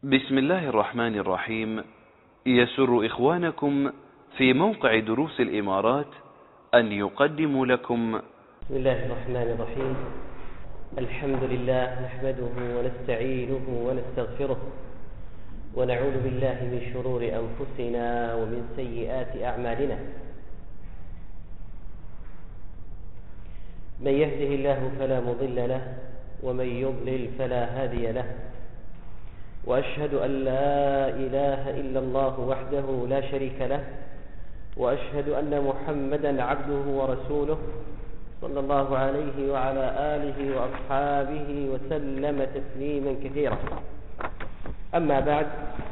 بسم الله الرحمن الرحيم. يسر إخوانكم في موقع دروس الإمارات أن يقدموا لكم بسم الله الرحمن الرحيم. الحمد لله نحمده ونستعينه ونستغفره ونعوذ بالله من شرور أنفسنا ومن سيئات أعمالنا. من يهده الله فلا مضل له ومن يضلل فلا هادي له، وأشهد أن لا إله إلا الله وحده لا شريك له، وأشهد أن محمدا عبده ورسوله صلى الله عليه وعلى آله وأصحابه وسلم تسليما كثيرا. أما بعد،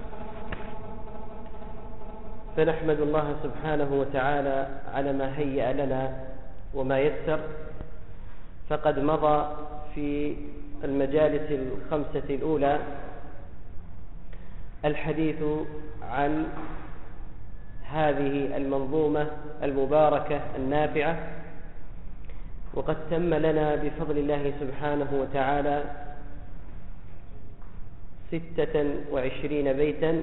فنحمد الله سبحانه وتعالى على ما هيأ لنا وما يسر. فقد مضى في المجالس الخمسة الأولى الحديث عن هذه المنظومة المباركة النافعة، وقد تم لنا بفضل الله سبحانه وتعالى 26 بيتا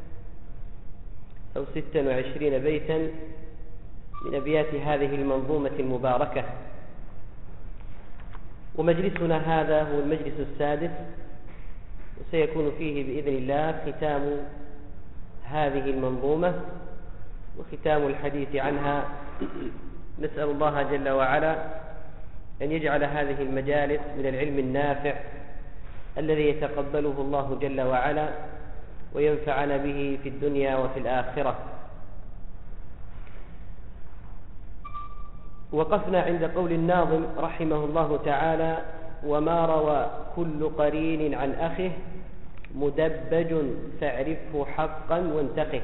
أو 26 بيتا من أبيات هذه المنظومة المباركة. ومجلسنا هذا هو المجلس السادس، وسيكون فيه بإذن الله ختام هذه المنظومة وختام الحديث عنها. نسأل الله جل وعلا أن يجعل هذه المجالس من العلم النافع الذي يتقبله الله جل وعلا وينفعنا به في الدنيا وفي الآخرة. وقفنا عند قول الناظم رحمه الله تعالى: وما روى كل قرين عن أخه مدبج فاعرفه حقا وانتقه.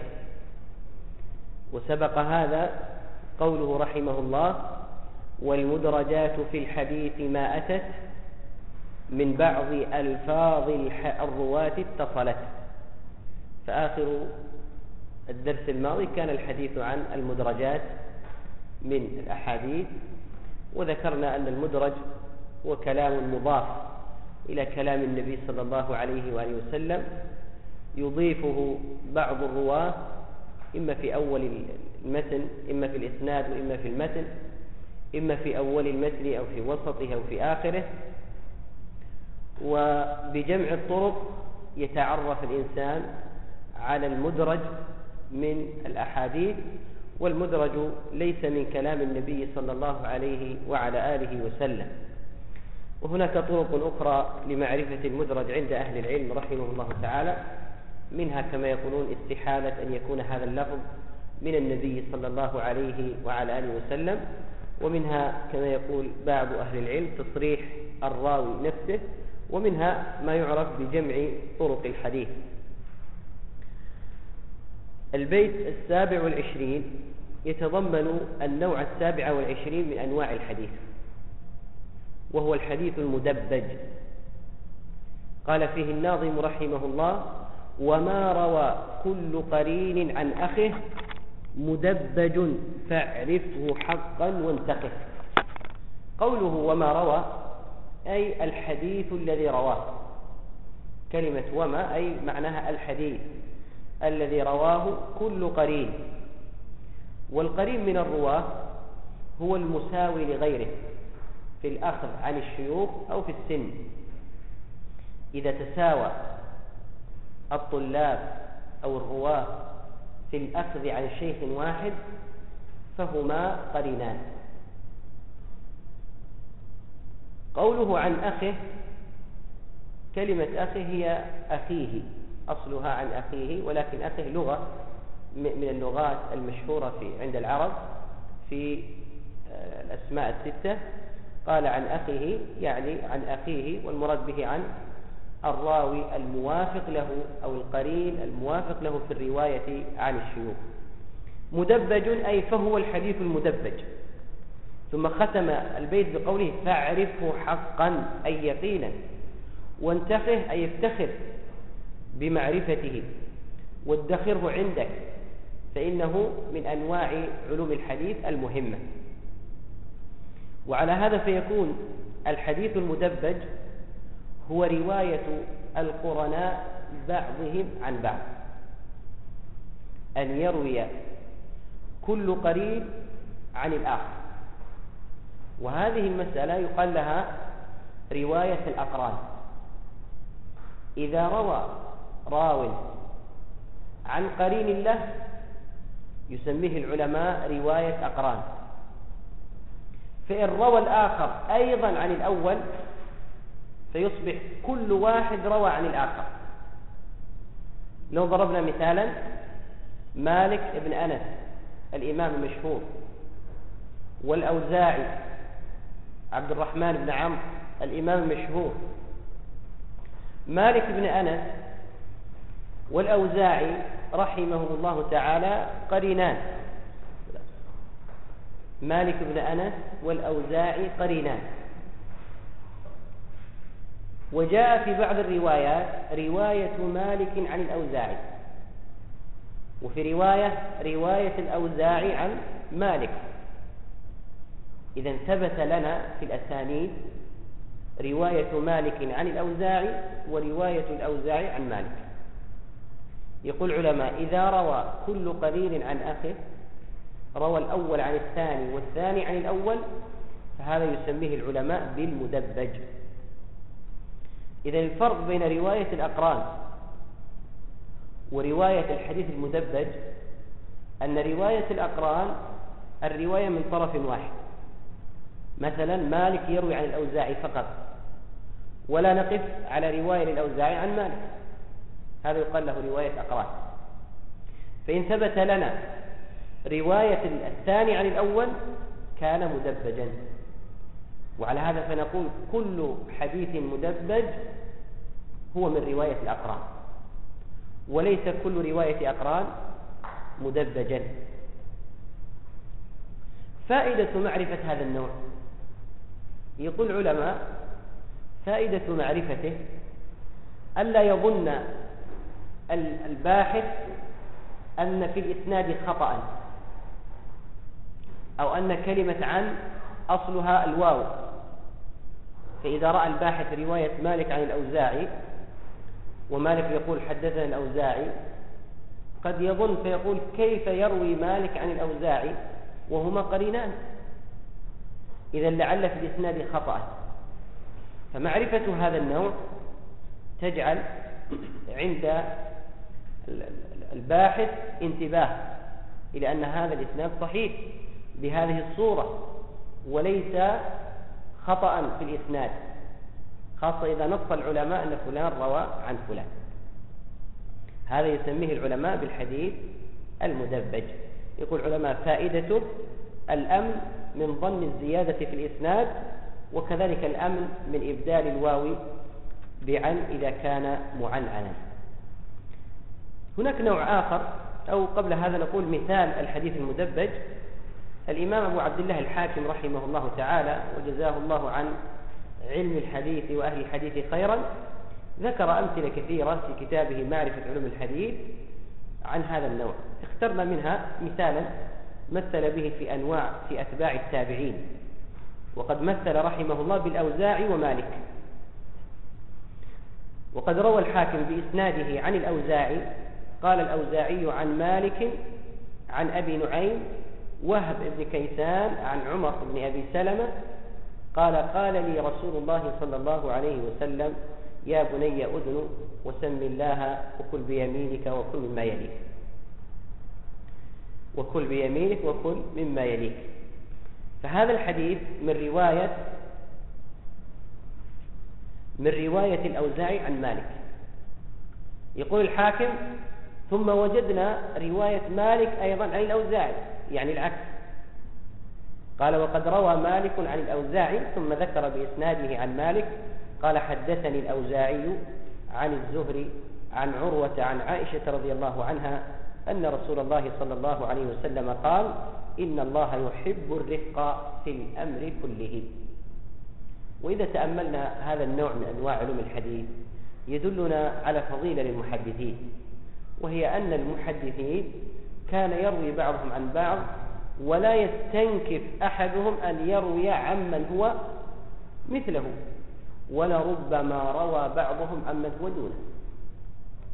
وسبق هذا قوله رحمه الله: والمدرجات في الحديث ما أتت من بعض ألفاظ الرواة اتصلت. فآخر الدرس الماضي كان الحديث عن المدرجات من الأحاديث، وذكرنا أن المدرج هو كلام مضاف إلى كلام النبي صلى الله عليه وآله وسلم يضيفه بعض الرواة، إما في أول المتن، إما في الإسناد، وإما في المتن، إما في أول المتن أو في وسطه أو في آخره. وبجمع الطرق يتعرف الإنسان على المدرج من الأحاديث. والمدرج ليس من كلام النبي صلى الله عليه وعلى آله وسلم. وهناك طرق أخرى لمعرفة المدرج عند أهل العلم رحمه الله تعالى، منها كما يقولون استحالة أن يكون هذا اللفظ من النبي صلى الله عليه وعلى آله وسلم، ومنها كما يقول بعض أهل العلم تصريح الراوي نفسه، ومنها ما يعرف بجمع طرق الحديث. البيت 27 يتضمن النوع 27 من أنواع الحديث، وهو الحديث المدبج. قال فيه الناظم رحمه الله: وما روى كل قرين عن أخه مدبج فاعرفه حقا وانتقه. قوله وما روى أي الحديث الذي رواه. كلمة وما أي معناها الحديث الذي رواه كل قرين. والقرين من الرواه هو المساوي لغيره في الأخذ عن الشيوخ أو في السن. إذا تساوى الطلاب أو الرواه في الأخذ عن شيخ واحد فهما قرينان. قوله عن أخه، كلمة أخه هي أخيه، أصلها عن أخيه، ولكن أخه لغة من اللغات المشهورة عند العرب في الأسماء الستة. قال عن أخيه يعني عن أخيه، والمراد به عن الراوي الموافق له أو القرين الموافق له في الرواية عن الشيوخ. مدبج أي فهو الحديث المدبج. ثم ختم البيت بقوله: فاعرفه حقا أي يقينا، وانتقه أي افتخر بمعرفته وادخره عندك، فإنه من أنواع علوم الحديث المهمة. وعلى هذا فيكون الحديث المدبج هو رواية القرناء بعضهم عن بعض، أن يروي كل قريب عن الآخر. وهذه المسألة يقال لها رواية الأقران. إذا روى راو عن قرين له يسميه العلماء رواية أقران. فإن روى الآخر أيضا عن الأول فيصبح كل واحد روى عن الآخر. لو ضربنا مثالا، مالك بن أنس الإمام المشهور، والأوزاعي عبد الرحمن بن عمرو الإمام المشهور. مالك بن أنس والأوزاعي رحمه الله تعالى قرينان. مالك بن أنس والأوزاعي قرينان. وجاء في بعض الروايات رواية مالك عن الأوزاعي، وفي رواية الأوزاعي عن مالك. إذا ثبت لنا في الأسانيد رواية مالك عن الأوزاعي ورواية الأوزاعي عن مالك. يقول العلماء: إذا روى كل قرين عن أخيه، روى الأول عن الثاني والثاني عن الأول، فهذا يسميه العلماء بالمدبج. إذا الفرق بين رواية الأقران ورواية الحديث المدبج أن رواية الأقران الرواية من طرف واحد. مثلا مالك يروي عن الأوزاعي فقط، ولا نقف على رواية للأوزاعي عن مالك، هذا يقال له رواية أقران. فإن ثبت لنا رواية الثاني عن الأول كان مدبجا. وعلى هذا فنقول كل حديث مدبج هو من رواية الأقران، وليس كل رواية أقران مدبجا. فائدة معرفة هذا النوع، يقول العلماء: فائدة معرفته ألا يظن الباحث أن في الإسناد خطأ، أو أن كلمة عن أصلها الواو. فإذا رأى الباحث رواية مالك عن الأوزاعي ومالك يقول حدثنا الأوزاعي، قد يظن فيقول: كيف يروي مالك عن الأوزاعي وهما قرينان؟ إذا لعل في الإسناد خطأ. فمعرفة هذا النوع تجعل عند الباحث انتباه إلى أن هذا الإسناد صحيح بهذه الصورة وليس خطأ في الإسناد، خاصة إذا نص العلماء أن فلان روى عن فلان. هذا يسميه العلماء بالحديث المدبج. يقول العلماء: فائدته الأمن من ظن الزيادة في الإسناد، وكذلك الأمن من إبدال الواو بعن إذا كان معنعنا. هناك نوع آخر، أو قبل هذا نقول مثال الحديث المدبج. الإمام أبو عبد الله الحاكم رحمه الله تعالى وجزاه الله عن علم الحديث وأهل الحديث خيرا ذكر أمثلة كثيرة في كتابه معرفة علوم الحديث عن هذا النوع. اخترنا منها مثالا مثل به في أنواع في أتباع التابعين، وقد مثل رحمه الله بالأوزاعي ومالك. وقد روى الحاكم بإسناده عن الأوزاعي قال الأوزاعي عن مالك عن أبي نعيم وهب بن كيسان عن عمر بن أبي سلمة قال: قال لي رسول الله صلى الله عليه وسلم: يا بني أذن وسم الله وكل بيمينك وكل مما يليك، وكل بيمينك وكل مما يليك. فهذا الحديث من رواية الأوزاعي عن مالك. يقول الحاكم: ثم وجدنا رواية مالك أيضا عن الأوزاعي، يعني العكس. قال: وقد روى مالك عن الأوزاعي، ثم ذكر بإسناده عن مالك قال: حدثني الأوزاعي عن الزهري عن عروة عن عائشة رضي الله عنها أن رسول الله صلى الله عليه وسلم قال: إن الله يحب الرفق في الأمر كله. وإذا تأملنا هذا النوع من أنواع علوم الحديث يدلنا على فضيلة للمحدثين، وهي أن المحدثين كان يروي بعضهم عن بعض ولا يستنكف أحدهم أن يروي عمن هو مثله، ولربما روى بعضهم عمن هو دونه.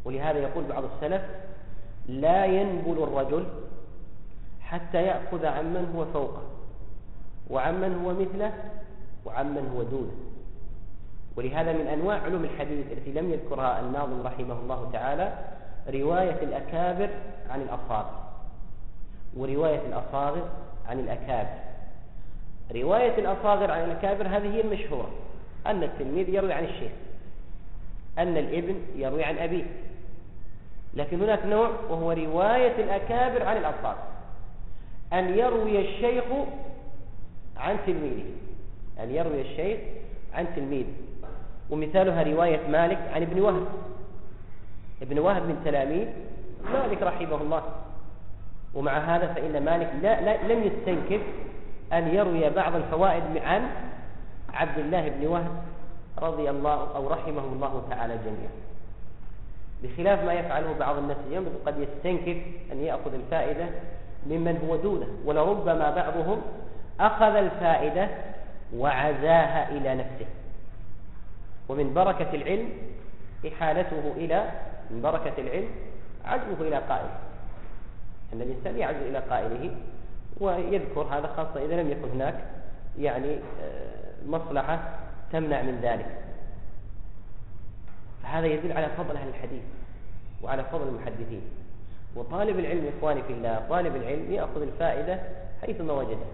ولهذا يقول بعض السلف: لا ينبل الرجل حتى يأخذ عمن هو فوقه وعمن هو مثله وعمن هو دونه. ولهذا من أنواع علوم الحديث التي لم يذكرها الناظم رحمه الله تعالى رواية الأكابر عن الأصاغر، ورواية الأصاغر عن الأكابر. رواية الأصاغر عن الأكابر هذه هي المشهورة، أن التلميذ يروي عن الشيخ، أن الابن يروي عن أبيه. لكن هناك نوع وهو رواية الأكابر عن الأصاغر، أن يروي الشيخ عن تلميذه، أن يروي الشيخ عن تلميذه. ومثالها رواية مالك عن ابن وهب. ابن وهب من تلاميذ مالك رحمه الله، ومع هذا فإن مالك لم يستنكف أن يروي بعض الفوائد عن عبد الله بن وهب رضي الله أو رحمه الله تعالى جميعا، بخلاف ما يفعله بعض الناس اليوم، قد يستنكف أن يأخذ الفائدة ممن هو دونه، ولربما بعضهم أخذ الفائدة وعزاها إلى نفسه. ومن بركة العلم إحالته إلى من بركة العلم عزمه إلى قائله، أن الإنسان يعزو إلى قائله ويذكر هذا، خاصة إذا لم يكن هناك يعني مصلحة تمنع من ذلك. فهذا يدل على فضل أهل الحديث وعلى فضل المحدثين. وطالب العلم إخواني في الله، طالب العلم يأخذ الفائدة حيثما وجده،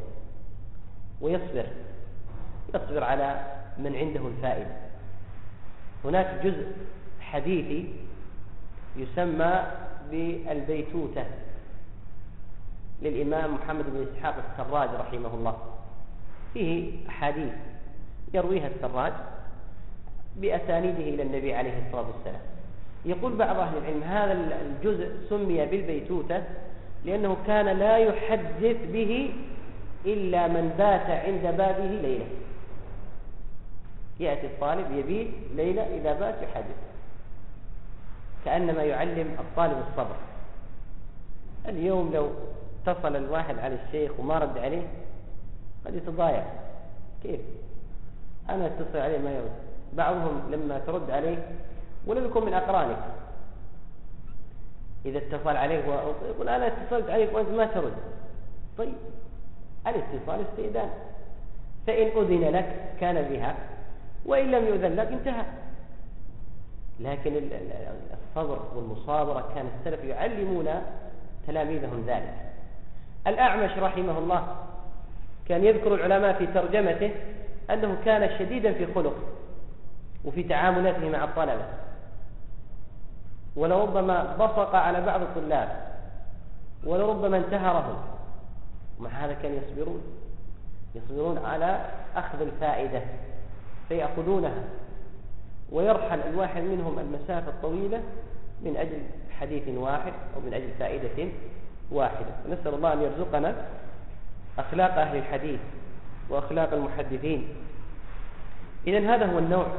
ويصبر على من عنده الفائدة. هناك جزء حديثي يسمى بالبيتوتة للإمام محمد بن إسحاق السراج رحمه الله، فيه أحاديث يرويها السراج بأسانيده إلى النبي عليه الصلاة والسلام. يقول بعض أهل العلم هذا الجزء سمي بالبيتوتة لأنه كان لا يحدث به إلا من بات عند بابه ليلة. يأتي الطالب يبيت ليلة، إذا بات يحدث، كأنما يعلم الطالب الصبر. اليوم لو اتصل الواحد على الشيخ وما رد عليه قد يتضايق، كيف أنا اتصل عليه ما يرد؟ بعضهم لما ترد عليه ولم يكن من أقرانك، إذا اتصل عليه ويقول أنا اتصلت عليك وأنت ما ترد، طيب الاتصال استئذان، فإن أذن لك كان بها، وإن لم يؤذن لك انتهى. لكن الصبر والمصابرة كان السلف يعلمون تلاميذهم ذلك. الأعمش رحمه الله كان يذكر العلماء في ترجمته أنه كان شديدا في خلقه وفي تعاملاته مع الطلبة، ولربما بصق على بعض الطلاب، ولربما انتهرهم، ومع هذا كانوا يصبرون على أخذ الفائدة فيأخذونها، ويرحل الواحد منهم المسافة الطويلة من أجل حديث واحد أو من أجل فائدة واحدة. نسأل الله أن يرزقنا أخلاق أهل الحديث وأخلاق المحدثين. إذن هذا هو النوع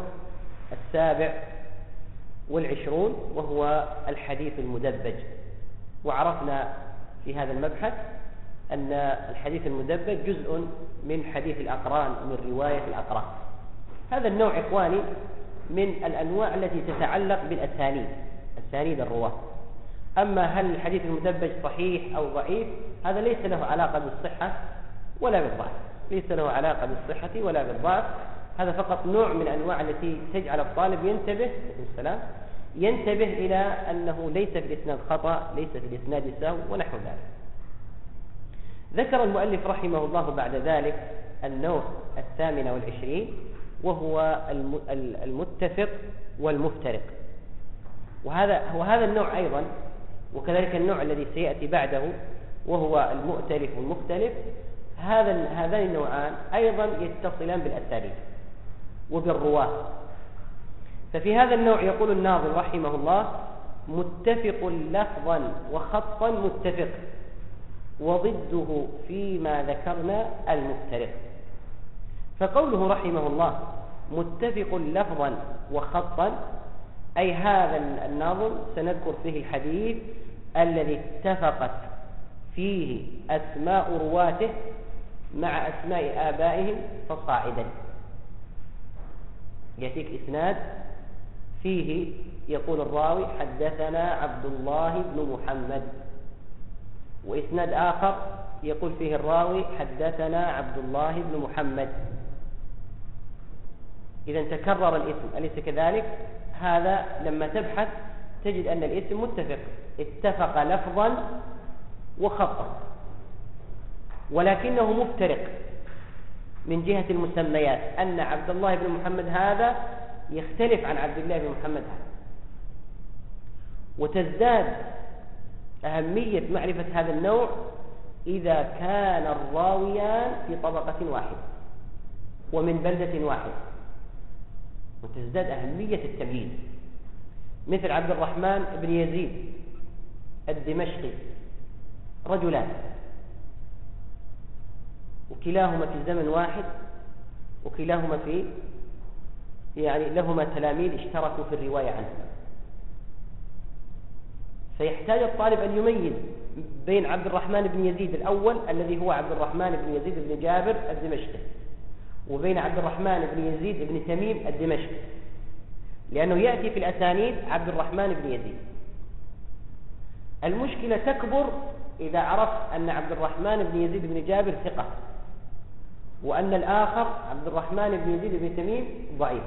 27، وهو الحديث المدبج. وعرفنا في هذا المبحث أن الحديث المدبج جزء من حديث الأقران، من رواية الأقران. هذا النوع إخواني من الأنواع التي تتعلق بالأسانيد، أسانيد الرواة. أما هل الحديث المدبج صحيح أو ضعيف، هذا ليس له علاقة بالصحة ولا بالضعف، ليس له علاقة بالصحة ولا بالضعف. هذا فقط نوع من أنواع التي تجعل الطالب ينتبه إلى أنه ليس في الإسناد خطأ، ليس في الإسناد سهو ونحو ذلك. ذكر المؤلف رحمه الله بعد ذلك النوع 28، وهو المتفق والمفترق. وهذا النوع أيضا، وكذلك النوع الذي سيأتي بعده وهو المؤتلف والمختلف، هذان النوعان أيضا يتصلان بالأساليب وبالرواة. ففي هذا النوع يقول الناظم رحمه الله: متفق لفظا وخطا متفق، وضده فيما ذكرنا المفترق. فقوله رحمه الله متفق لفظا وخطا، أي هذا الناظم سنذكر فيه الحديث الذي اتفقت فيه أسماء رواته مع أسماء آبائهم فصاعدا. يأتيك إسناد فيه يقول الراوي حدثنا عبد الله بن محمد، وإسناد آخر يقول فيه الراوي حدثنا عبد الله بن محمد. إذا تكرر الاسم أليس كذلك؟ هذا لما تبحث تجد أن الاسم متفق، اتفق لفظا وخطا، ولكنه مفترق من جهة المسميات، أن عبد الله بن محمد هذا يختلف عن عبد الله بن محمد هذا. وتزداد أهمية معرفة هذا النوع إذا كان الراويان في طبقة واحدة ومن بلدة واحدة، وتزداد أهمية التمييز، مثل عبد الرحمن بن يزيد الدمشقي، رجلان وكلاهما في زمن واحد، وكلاهما في لهما تلاميذ اشتركوا في الرواية عنه، فيحتاج الطالب أن يميز بين عبد الرحمن بن يزيد الأول الذي هو عبد الرحمن بن يزيد بن جابر الدمشقي، وبين عبد الرحمن بن يزيد بن تميم الدمشقي، لأنه يأتي في الأسانيد عبد الرحمن بن يزيد. المشكلة تكبر إذا عرفت أن عبد الرحمن بن يزيد بن جابر ثقة، وأن الآخر عبد الرحمن بن يزيد بن تميم ضعيف،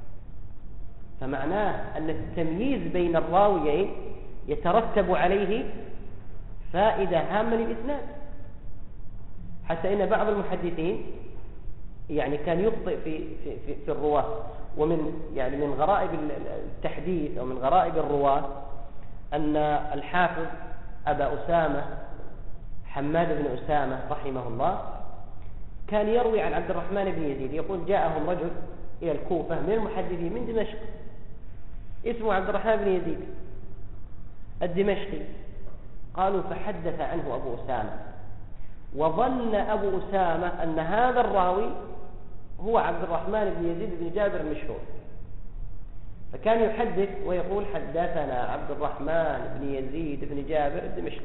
فمعناه أن التمييز بين الراويين يترتب عليه فائدة هامة للإسناد، حتى إن بعض المحدثين كان يخطئ في الرواة، ومن من غرائب التحديث أو من غرائب الرواة أن الحافظ أبا أسامة حماد بن أسامة رحمه الله كان يروي عن عبد الرحمن بن يزيد، يقول جاءهم رجل إلى الكوفة من المحدثين من دمشق اسمه عبد الرحمن بن يزيد الدمشقي، قالوا فحدث عنه أبو أسامة، وظن أبو أسامة أن هذا الراوي هو عبد الرحمن بن يزيد بن جابر المشهور، فكان يحدث ويقول حدثنا عبد الرحمن بن يزيد بن جابر الدمشقي.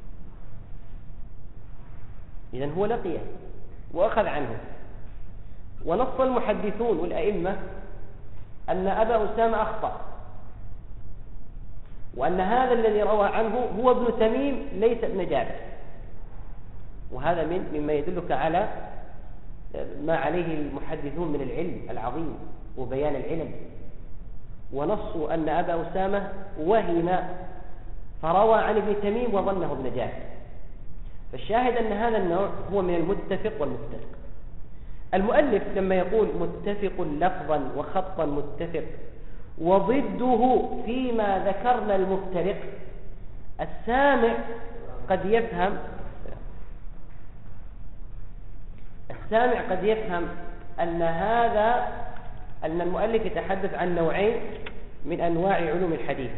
إذن هو لقيه وأخذ عنه، ونص المحدثون والأئمة أن أبا أسامة أخطأ، وأن هذا الذي روى عنه هو ابن تميم ليس ابن جابر، وهذا مما يدلك على ما عليه المحدثون من العلم العظيم وبيان العلم. ونصوا أن أبا أسامة وهم فروى عن ابن تميم وظنه ابن جابر. فالشاهد أن هذا النوع هو من المتفق والمفترق. المؤلف لما يقول متفق لفظا وخطا متفق وضده فيما ذكرنا المفترق، السامع قد يفهم أن المؤلف يتحدث عن نوعين من أنواع علوم الحديث.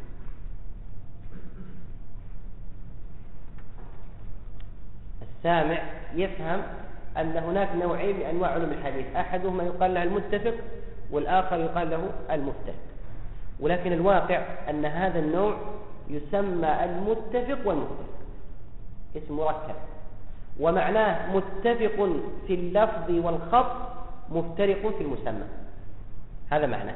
السامع يفهم أن هناك نوعين من أنواع علوم الحديث، أحدهما يقال له المتفق والآخر يقال له المفترق، ولكن الواقع أن هذا النوع يسمى المتفق والمفترق، اسم مركب، ومعناه متفق في اللفظ والخط مفترق في المسمى، هذا معناه.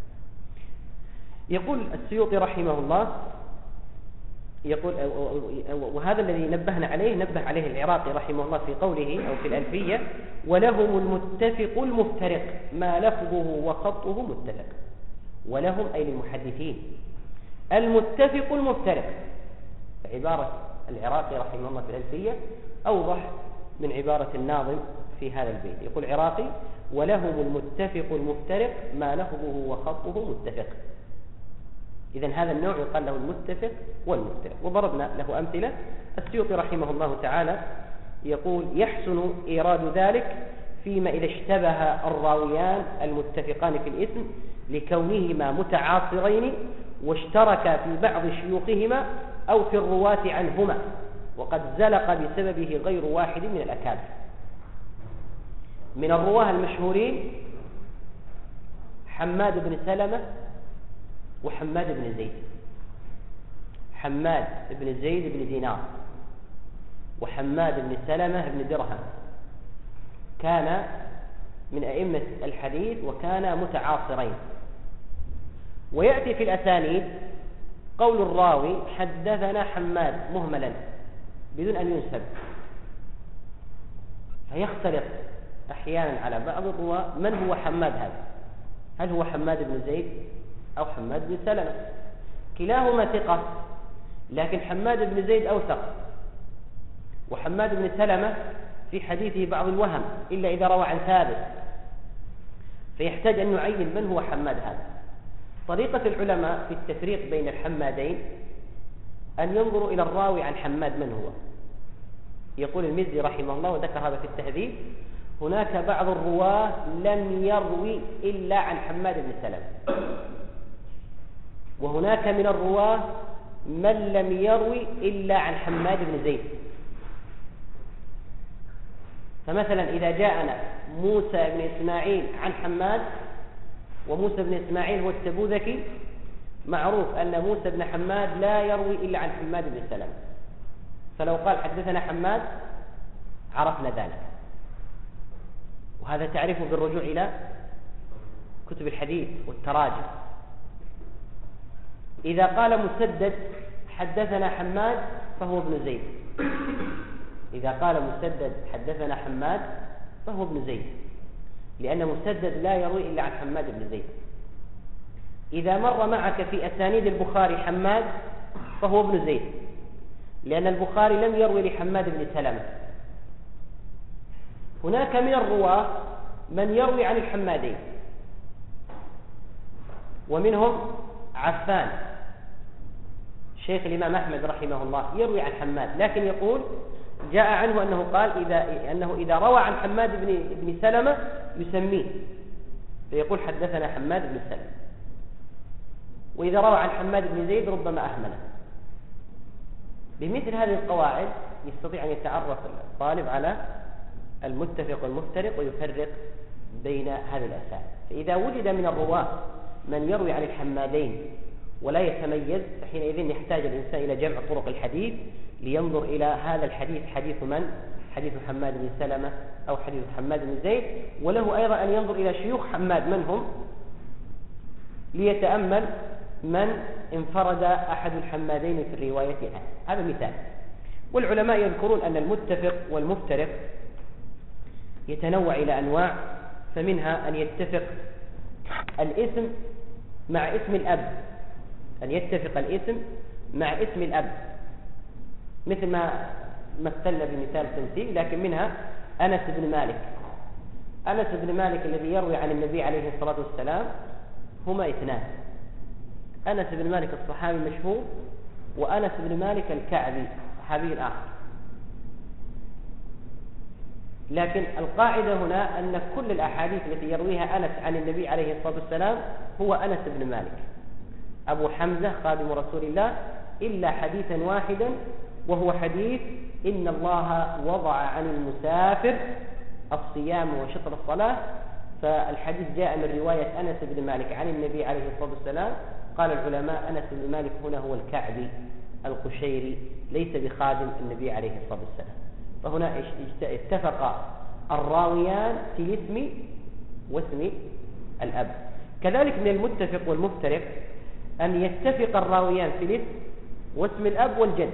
يقول السيوطي رحمه الله، يقول وهذا الذي نبه عليه العراقي رحمه الله في قوله أو في الألفية: ولهم المتفق المفترق ما لفظه وخطه متفق. ولهم أي للمحدثين المتفق المفترق. عبارة العراقي رحمه الله في الألفية أوضح من عبارة الناظم في هذا البيت. يقول العراقي: ولهم المتفق المفترق ما لفظه وخطه متفق. إذن هذا النوع يقال له المتفق والمفترق، وضربنا له أمثلة. السيوطي رحمه الله تعالى يقول: يحسن إيراد ذلك فيما إذا اشتبه الراويان المتفقان في الاسم لكونهما متعاصرين واشتركا في بعض شيوخهما أو في الرواة عنهما، وقد زلق بسببه غير واحد من الأكابر. من الرواه المشهورين حماد بن سلمة وحماد بن زيد. حماد بن زيد بن دينار وحماد بن سلمة بن درهم كان من أئمة الحديث وكانا متعاصرين، ويأتي في الأسانيد قول الراوي حدثنا حماد مهملا بدون أن ينسب، فيختلط أحيانا على بعض الرواة من هو حماد هذا، هل هو حماد بن زيد أو حماد بن سلمة؟ كلاهما ثقة، لكن حماد بن زيد أوثق، وحماد بن سلمة في حديثه بعض الوهم إلا إذا روى عن ثابت، فيحتاج أن نعين من هو حماد هذا. طريقة العلماء في التفريق بين الحمادين أن ينظروا إلى الراوي عن حماد من هو. يقول المزي رحمه الله وذكر هذا في التهذيب: هناك بعض الرواة لم يروي إلا عن حماد بن سلمة، وهناك من الرواة من لم يروي إلا عن حماد بن زيد. فمثلا إذا جاءنا موسى بن إسماعيل عن حماد، وموسى بن إسماعيل هو التبوذكي، معروف أن موسى بن حماد لا يروي إلا عن حماد بن سلمة، فلو قال حدثنا حماد عرفنا ذلك، وهذا تعرفه بالرجوع إلى كتب الحديث والتراجم. إذا قال مسدد حدثنا حماد فهو ابن زيد، إذا قال مسدد حدثنا حماد فهو ابن زيد، لأن مسدد لا يروي إلا عن حماد بن زيد. إذا مر معك في أسانيد البخاري حماد فهو ابن زيد، لأن البخاري لم يروي لحماد بن سلمة. هناك من الرواة من يروي عن الحمادين، ومنهم عفان شيخ الإمام أحمد رحمه الله يروي عن حماد، لكن يقول جاء عنه أنه قال أنه إذا روى عن حماد بن سلمة يسميه، فيقول حدثنا حماد بن سلمة، وإذا روى عن حماد بن زيد ربما أهمله. بمثل هذه القواعد يستطيع أن يتعرف الطالب على المتفق والمفترق ويفرق بين هذه الأساليب. فإذا وجد من الرواة من يروي عن الحمادين ولا يتميز، فحينئذ يحتاج الإنسان إلى جمع طرق الحديث لينظر إلى هذا الحديث حديث من؟ حديث حماد بن سلمة أو حديث حماد بن زيد، وله أيضا أن ينظر إلى شيوخ حماد من هم، ليتأمل من انفرد أحد الحمادين في الرواية عنه. هذا مثال. والعلماء يذكرون أن المتفق والمفترق يتنوع إلى أنواع، فمنها أن يتفق الاسم مع اسم الأب، أن يتفق الاسم مع اسم الأب، مثل ما مثلنا بمثال تمثيل، لكن منها أنس بن مالك. أنس بن مالك الذي يروي عن النبي عليه الصلاة والسلام هما اثنان: أنس بن مالك الصحابي المشهور، وأنس بن مالك الكعبي صحابي آخر. لكن القاعدة هنا أن كل الأحاديث التي يرويها أنس عن النبي عليه الصلاة والسلام هو أنس بن مالك أبو حمزة خادم رسول الله، إلا حديثا واحدا وهو حديث إن الله وضع عن المسافر الصيام وشطر الصلاة، فالحديث جاء من رواية أنس بن مالك عن النبي عليه الصلاة والسلام. قال العلماء أنس بن مالك هنا هو الكعبي القشيري، ليس بخادم النبي عليه الصلاة والسلام. فهنا اتفق الراويان في الاسم واسم الأب. كذلك من المتفق والمفترق أن يتفق الراويان في الاسم واسم الأب والجد.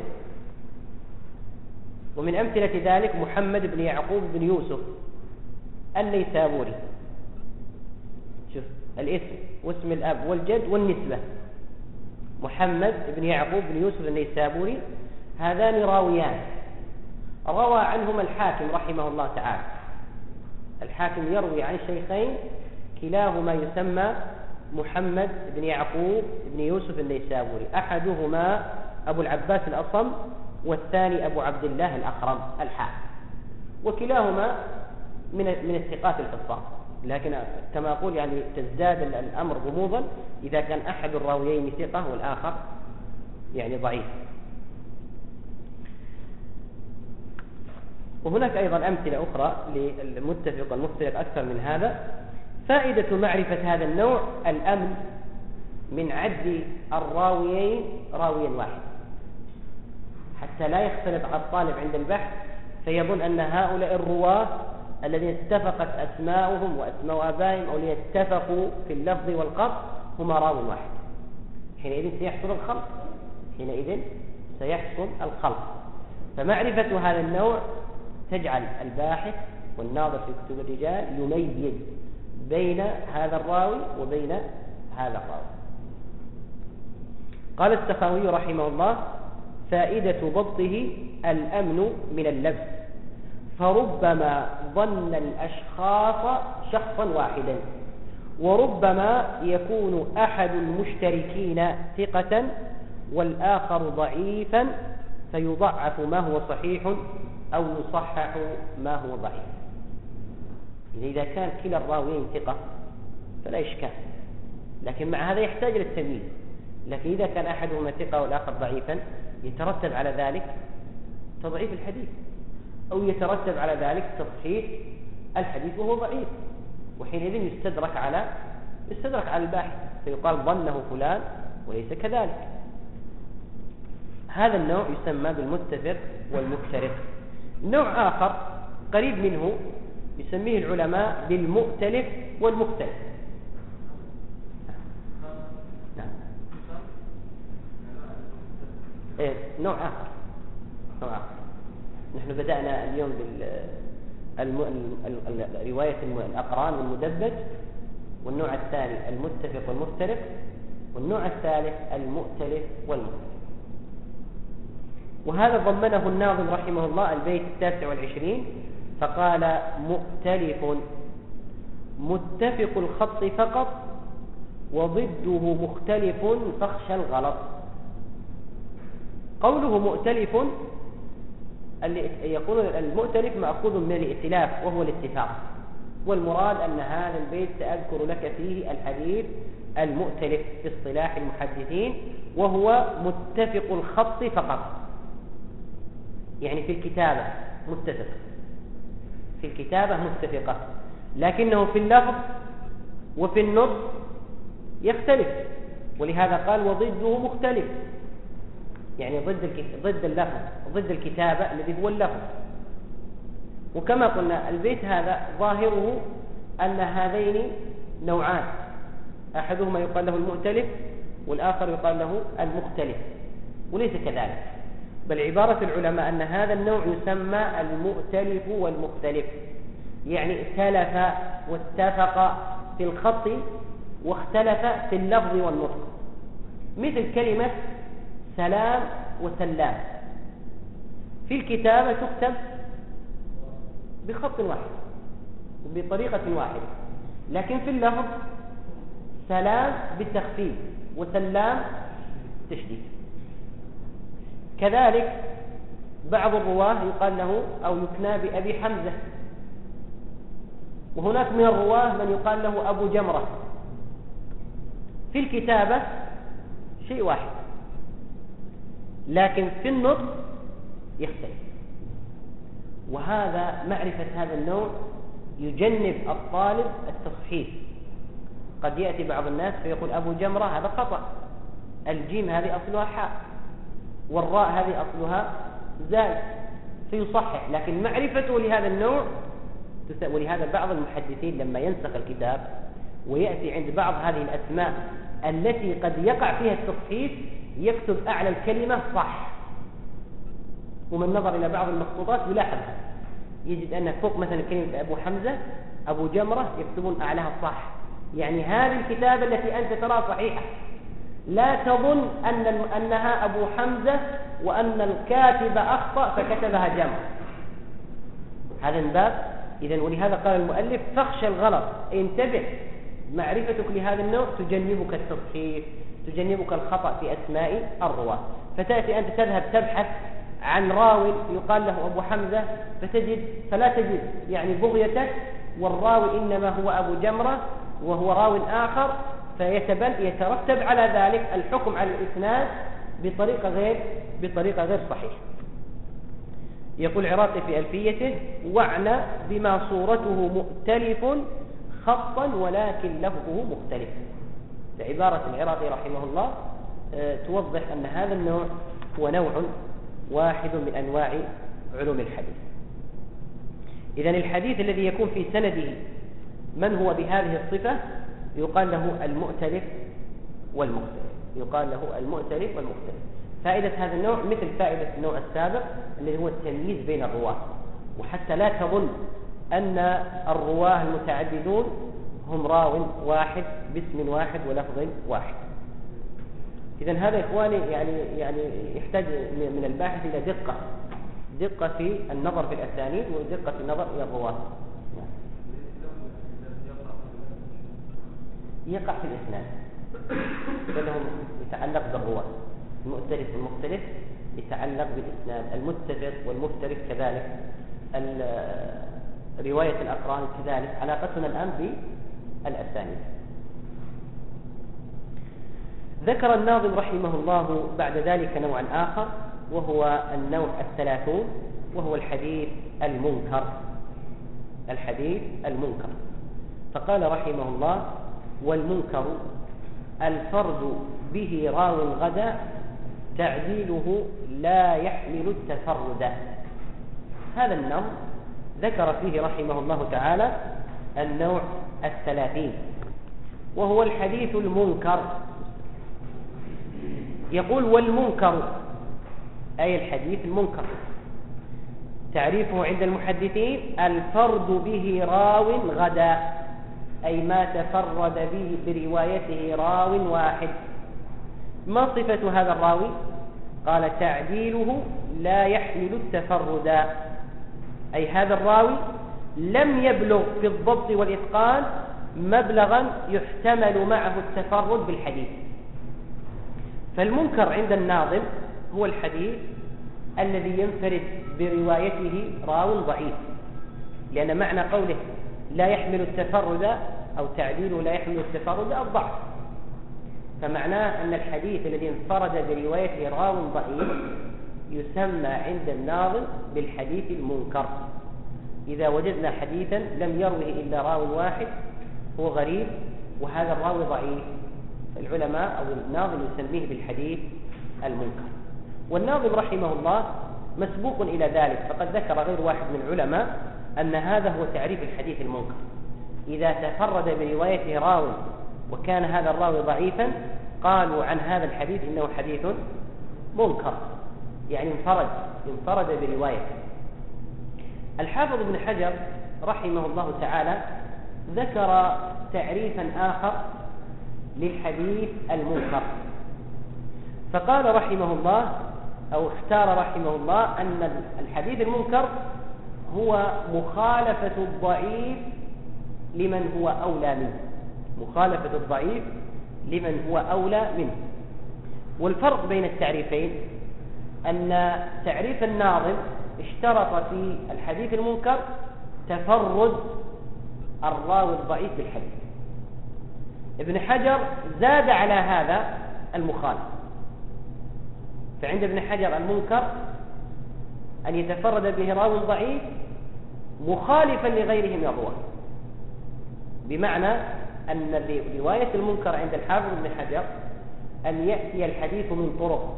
ومن أمثلة ذلك محمد بن يعقوب بن يوسف النيسابوري، شوف الاسم واسم الأب والجد والنسبة. محمد بن يعقوب بن يوسف النيسابوري هذان راويان روى عنهما الحاكم رحمه الله تعالى. الحاكم يروي عن شيخين كلاهما يسمى محمد بن يعقوب بن يوسف النيسابوري، أحدهما أبو العباس الأصم والثاني أبو عبد الله الأخرم الحاكم، وكلاهما من الثقات الحفاظ. لكن كما أقول يعني تزداد الأمر غموضا إذا كان أحد الراويين ثقة والآخر يعني ضعيف. وهناك أيضا أمثلة أخرى للمتفق والمفترق أكثر من هذا. فائدة معرفة هذا النوع الأمن من عد الراويين راويا واحد، حتى لا يختلط على الطالب عند البحث فيظن أن هؤلاء الرواة الذين اتفقت أسماؤهم وأسماء آبائهم أو الذين اتفقوا في اللفظ والقصد هما راو واحد. حينئذ سيحصل الخلط. فمعرفة هذا النوع تجعل الباحث والناظر في كتب الرجال يميز بين هذا الراوي وبين هذا الراوي. قال السخاوي رحمه الله: فائدة ضبطه الأمن من اللبس، فربما ظن الأشخاص شخصا واحدا، وربما يكون أحد المشتركين ثقة والآخر ضعيفا فيضعف ما هو صحيح أو يصحح ما هو ضعيف. إذا كان كلا الراويين ثقة فلا إشكال، لكن مع هذا يحتاج للتمييز. لكن إذا كان أحدهما ثقة والآخر ضعيفا يترتب على ذلك تضعيف الحديث، أو يترتب على ذلك تصحيح الحديث وهو ضعيف، وحينئذ يستدرك على الباحث فيقال ظنه فلان وليس كذلك. هذا النوع يسمى بالمتفق والمفترق. نوع آخر قريب منه يسميه العلماء بالمؤتلف والمختلف. نعم. نوع آخر. نحن بدأنا اليوم رواية الأقران والمدبج، والنوع الثاني المتفق والمفترق، والنوع الثالث المؤتلف والمختلف. وهذا ضمنه الناظم رحمه الله البيت 29 فقال: مؤتلف متفق الخط فقط، وضده مختلف فاخشى الغلط. قوله مؤتلف، يقول المؤتلف مأخوذ من الائتلاف وهو الاتفاق، والمراد أن هذا البيت سأذكر لك فيه الحديث المؤتلف في اصطلاح المحدثين، وهو متفق الخط فقط، يعني في الكتابة متفق، في الكتابة متفقة، لكنه في اللفظ وفي النطق يختلف، ولهذا قال وضده مختلف، يعني ضد اللفظ، ضد الكتابة الذي هو اللفظ. وكما قلنا البيت هذا ظاهره أن هذين نوعان، أحدهما يقال له المؤتلف والآخر يقال له المختلف، وليس كذلك، بل عبارة العلماء أن هذا النوع يسمى المؤتلف والمختلف، يعني ائتلف واتفق في الخط واختلف في اللفظ والنطق، مثل كلمة سلام وسلام في الكتابة تكتب بخط واحد وبطريقة واحدة، لكن في اللفظ سلام بالتخفيف وسلام تشديد. كذلك بعض الرواه يقال له أو يكنى بأبي حمزة، وهناك من الرواه من يقال له أبو جمرة. في الكتابة شيء واحد، لكن في النطق يختلف. وهذا معرفة هذا النوع يجنب الطالب التصحيح. قد يأتي بعض الناس فيقول أبو جمرة هذا خطأ، الجيم هذه أصلها حاء والراء هذه أصلها زال، فيصحح. لكن معرفته لهذا النوع، ولهذا بعض المحدثين لما ينسخ الكتاب ويأتي عند بعض هذه الأسماء التي قد يقع فيها التصحيح يكتب أعلى الكلمة صح، ومن نظر إلى بعض المخطوطات يلاحظ يجد أن فوق مثلا كلمة أبو حمزة أبو جمرة يكتبون أعلاها صح، يعني هذه الكتابة التي أنت تراها صحيحة، لا تظن أنها أبو حمزة وأن الكاتب أخطأ فكتبها جمع، هذا الباب. إذن ولهذا قال المؤلف فاخشى الغلط، انتبه، معرفتك لهذا النوع تجنبك التصحيح، تجنبك الخطأ في أسماء الرواة. فتأتي أنت تذهب تبحث عن راوي يقال له أبو حمزة فلا تجد يعني بغيتك، والراوي إنما هو أبو جمرة وهو راوي آخر، فيترتب على ذلك الحكم على الإسناد بطريقة غير صحيحة. يقول العراقي في ألفيته: واعنى بما صورته مؤتلف خطا ولكن لفظه مختلف. عبارة العراقي رحمه الله توضح أن هذا النوع هو نوع واحد من أنواع علوم الحديث. إذن الحديث الذي يكون في سنده من هو بهذه الصفة يقال له المؤتلف والمختلف. يقال له المؤتلف والمختلف. فائدة هذا النوع مثل فائدة النوع السابق الذي هو التمييز بين الرواة، وحتى لا تظن أن الرواه المتعددون هم راو واحد باسم واحد ولفظ واحد. إذن هذا إخواني يعني يحتاج من الباحث إلى دقة في النظر في الأسانيد ودقة في النظر إلى الرواة. يقع في الإسناد لأنه يتعلق بالرواة. المؤتلف والمختلف يتعلق بالإسناد، المتفق والمفترق كذلك، رواية الأقران كذلك. علاقتنا الآن بالأسانيد. ذكر الناظم رحمه الله بعد ذلك نوعا آخر وهو النوع 30 وهو الحديث المنكر. الحديث المنكر. فقال رحمه الله: والمنكر الفرد به راو غدا تعديله لا يحمل التفرد. هذا النوع ذكر فيه رحمه الله تعالى النوع 30 وهو الحديث المنكر. يقول: والمنكر أي الحديث المنكر. تعريفه عند المحدثين: الفرد به راو غدا، أي ما تفرد به بروايته راو واحد. ما صفة هذا الراوي؟ قال: تعديله لا يحمل التفرد، أي هذا الراوي لم يبلغ في الضبط والإتقان مبلغا يحتمل معه التفرد بالحديث. فالمنكر عند الناظم هو الحديث الذي ينفرد بروايته راو ضعيف، لأن معنى قوله لا يحمل التفرد أو تعديله لا يحمل التفرد الضعف، فمعناه أن الحديث الذي انفرد بروايته راو ضعيف يسمى عند الناظم بالحديث المنكر. إذا وجدنا حديثا لم يروه إلا راو واحد هو غريب وهذا الراوي ضعيف، العلماء أو الناظم يسميه بالحديث المنكر. والناظم رحمه الله مسبوق إلى ذلك، فقد ذكر غير واحد من العلماء أن هذا هو تعريف الحديث المنكر: إذا تفرد بروايته راو وكان هذا الراوي ضعيفا قالوا عن هذا الحديث إنه حديث منكر، يعني انفرد بروايته. الحافظ ابن حجر رحمه الله تعالى ذكر تعريفا آخر للحديث المنكر، فقال رحمه الله أو اختار رحمه الله أن الحديث المنكر هو مخالفة الضعيف لمن هو أولى منه. مخالفة الضعيف لمن هو أولى منه. والفرق بين التعريفين أن تعريف الناظم اشترط في الحديث المنكر تفرد الراوي الضعيف بالحديث. ابن حجر زاد على هذا المخالف، فعند ابن حجر المنكر أن يتفرد به راوي ضعيف مخالفا لغيره من الرواة، بمعنى أن رواية المنكر عند الحافظ ابن حجر أن يأتي الحديث من طرق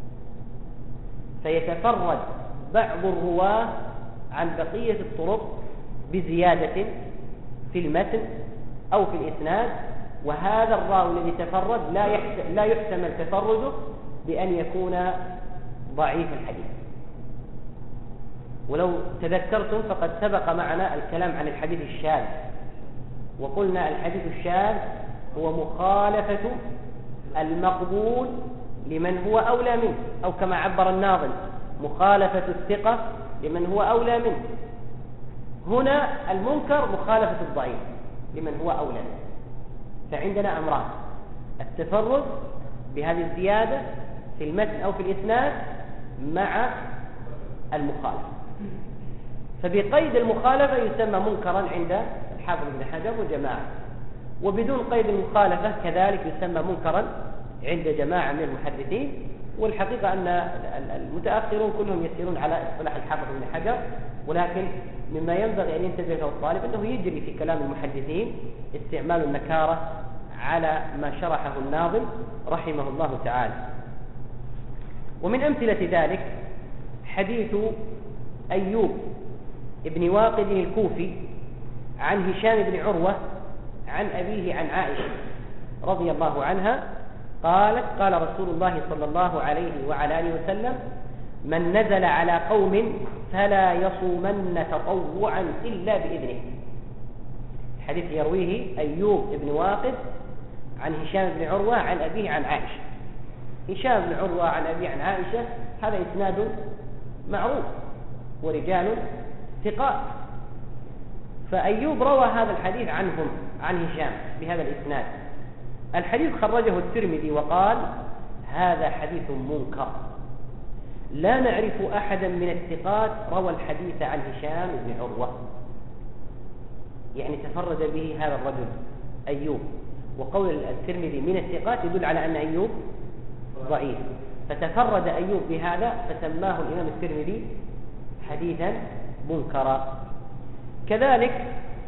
فيتفرد بعض الرواة عن بقية الطرق بزيادة في المتن أو في الإسناد، وهذا الراوي الذي تفرد لا يحتمل تفرده بأن يكون ضعيف الحديث. ولو تذكرتم فقد سبق معنا الكلام عن الحديث الشاذ، وقلنا الحديث الشاذ هو مخالفة المقبول لمن هو أولى منه، أو كما عبر الناظم مخالفة الثقة لمن هو أولى منه. هنا المنكر مخالفة الضعيف لمن هو أولى منه. فعندنا أمران: التفرد بهذه الزيادة في المتن أو في الإسناد مع المخالفة. فبقيد المخالفة يسمى منكرا عند الحافظ ابن حجر وجماعة، وبدون قيد المخالفة كذلك يسمى منكرا عند جماعة من المحدثين. والحقيقة أن المتأخرون كلهم يسيرون على اصطلاح الحافظ ابن حجر، ولكن مما ينبغي أن ينتبه له الطالب أنه يجري في كلام المحدثين استعمال النكارة على ما شرحه الناظم رحمه الله تعالى. ومن أمثلة ذلك حديث أيوب ابن واقد الكوفي عن هشام بن عروة عن أبيه عن عائشة رضي الله عنها قالت: قال رسول الله صلى الله عليه وعلى آله وسلم: من نزل على قوم فلا يصومن تطوعا إلا بإذنه. الحديث يرويه أيوب بن واقد عن هشام بن عروة عن أبيه عن عائشة. هشام بن عروة عن أبيه عن عائشة هذا إسناد معروف ورجال ثقات، فأيوب روى هذا الحديث عنهم عن هشام بهذا الإسناد. الحديث خرجه الترمذي وقال: هذا حديث منكر، لا نعرف أحدا من الثقات روى الحديث عن هشام بن عروة. يعني تفرد به هذا الرجل أيوب، وقول الترمذي من الثقات يدل على أن أيوب ضعيف، فتفرد أيوب بهذا فسماه الإمام الترمذي حديثا منكرا. كذلك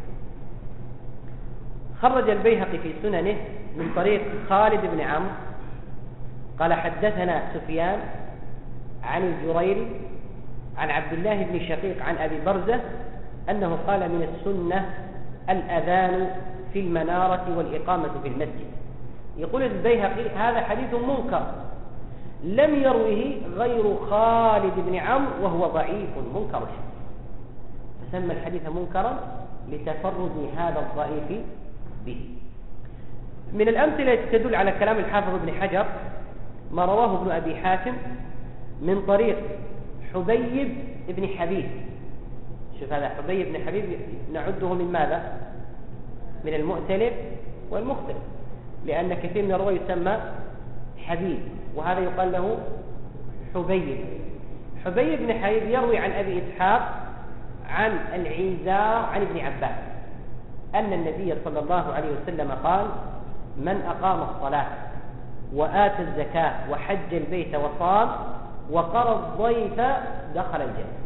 خرج البيهقي في سننه من طريق خالد بن عمرو قال: حدثنا سفيان عن الجريري عن عبد الله بن شقيق عن أبي برزة أنه قال: من السنة الأذان في المنارة والإقامة في المسجد. يقول البيهقي: هذا حديث منكر لم يروه غير خالد بن عمرو وهو ضعيف منكر الحديث، فسمى الحديث منكرا لتفرد هذا الضعيف به. من الأمثلة التي تدل على كلام الحافظ ابن حجر ما رواه ابن أبي حاتم من طريق حبيب بن حبيب. شوف هذا حبيب بن حبيب نعده من ماذا؟ من المؤتلف والمختلف، لأن كثير من الرواة يسمى حبيب وهذا يقال له حبيب. حبيب بن حبيب يروي عن أبي إسحاق عن العيزار عن ابن عباس أن النبي صلى الله عليه وسلم قال: من أقام الصلاة وآتى الزكاة وحج البيت وصام وقرى الضيف دخل الجنة.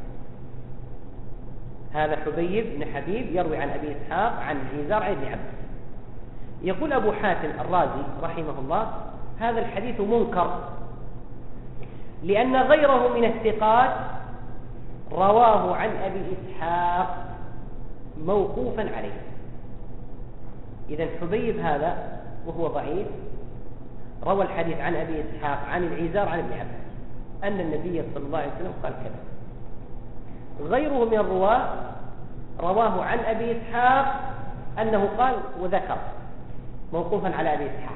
هذا حبيب بن حبيب يروي عن أبي إسحاق عن العيزار عن ابن عباس. يقول أبو حاتم الرازي رحمه الله: هذا الحديث منكر لأن غيره من الثقات رواه عن أبي إسحاق موقوفا عليه. إذن حبيب هذا وهو ضعيف روى الحديث عن أبي إسحاق عن العيزار عن ابن عباس أن النبي صلى الله عليه وسلم قال كذا. غيره من الرواة رواه عن أبي إسحاق أنه قال وذكر موقوفا على أبي إسحاق.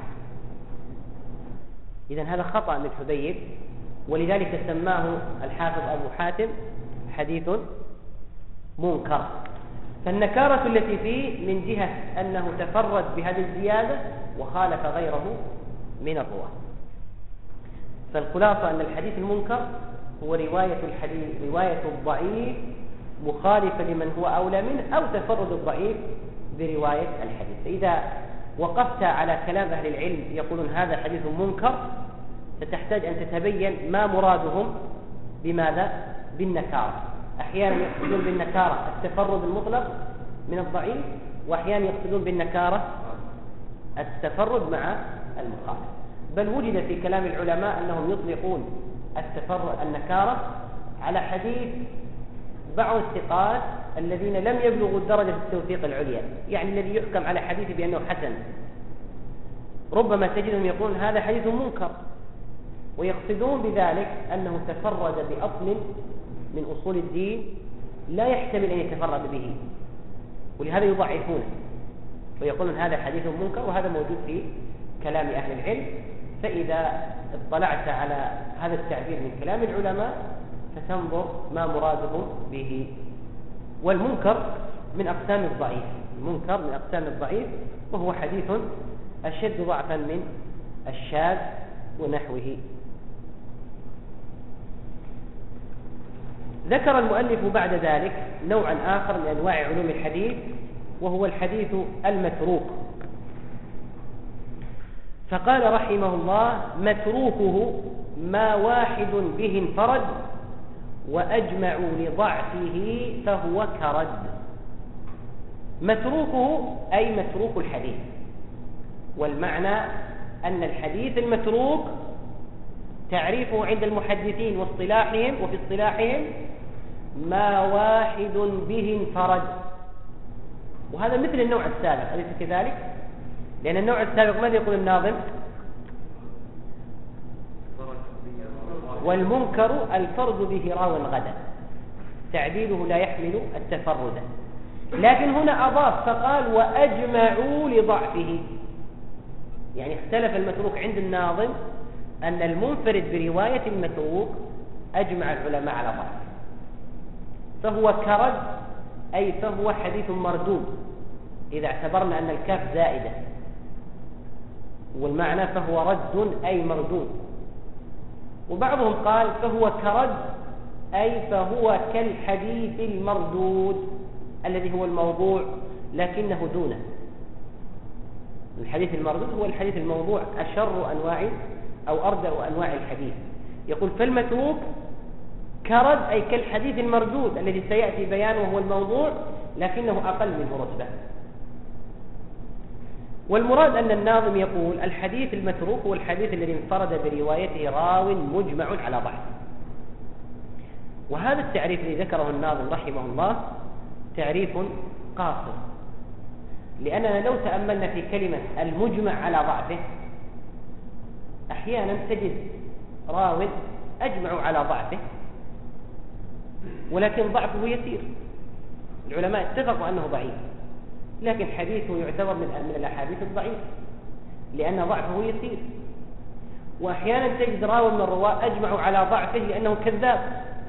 إذن هذا خطأ من حبيب، ولذلك سماه الحافظ أبو حاتم حديث منكر. فالنكارة التي فيه من جهة أنه تفرد بهذه الزيادة وخالف غيره من الرواة. فالخلاصة أن الحديث المنكر هو رواية الضعيف مخالفة لمن هو أولى منه، أو تفرد الضعيف برواية الحديث. فإذا وقفت على كلام أهل العلم يقولون هذا حديث منكر، فتحتاج أن تتبين ما مرادهم بماذا؟ بالنكارة. أحيانا يقصدون بالنكارة التفرد المطلق من الضعيف، وأحيانا يقصدون بالنكارة التفرد مع المخالف. بل وجد في كلام العلماء أنهم يطلقون النكارة على حديث بعض الثقات الذين لم يبلغوا درجة التوثيق العليا، يعني الذي يحكم على حديث بأنه حسن، ربما تجدهم يقولون هذا حديث منكر، ويقصدون بذلك أنه تفرد بأصل من أصول الدين لا يحتمل أن يتفرد به، ولهذا يضعفونه ويقولون هذا حديث منكر. وهذا موجود في كلام أهل العلم. فإذا اطلعت على هذا التعبير من كلام العلماء فتنظر ما مرادهم به. والمنكر من أقسام الضعيف، المنكر من أقسام الضعيف، وهو حديث أشد ضعفا من الشاذ ونحوه. ذكر المؤلف بعد ذلك نوعا آخر من أنواع علوم الحديث، وهو الحديث المتروك. فقال رحمه الله: متروكه ما واحد به انفرد وأجمعوا لضعفه فهو كرد. متروكه أي متروك الحديث، والمعنى أن الحديث المتروك تعريفه عند المحدثين واصطلاحهم وفي اصطلاحهم ما واحد به انفرد. وهذا مثل النوع السابق، أليس كذلك؟ لأن النوع السابق ماذا يقول الناظم؟ والمنكر الفرد به راو غدا، تعديله لا يحمل التفرد. لكن هنا أضاف فقال وأجمعوا لضعفه، يعني اختلف المتروك عند الناظم أن المنفرد برواية المتروك أجمع العلماء على ضعفه، فهو كرد، أي فهو حديث مردود إذا اعتبرنا أن الكاف زائدة، والمعنى فهو رد أي مردود. وبعضهم قال فهو كرد، أي فهو كالحديث المردود الذي هو الموضوع لكنه دونه. الحديث المردود هو الحديث الموضوع، أشر أنواع أو أردأ أنواع الحديث. يقول فالمتروك كرد، أي كالحديث المردود الذي سيأتي بيانه وهو الموضوع لكنه أقل منه رتبة. والمراد أن الناظم يقول الحديث المتروك هو الحديث الذي انفرد بروايته راو مجمع على ضعفه. وهذا التعريف الذي ذكره الناظم رحمه الله تعريف قاصر، لأننا لو تأملنا في كلمة المجمع على ضعفه أحيانا تجد راو أجمع على ضعفه ولكن ضعفه يسير، العلماء اتفقوا أنه ضعيف، لكن حديثه يعتبر من الأحاديث الضعيفة لأن ضعفه يسير. وأحيانا تجد راو من الرواة أجمعوا على ضعفه لأنه كذاب،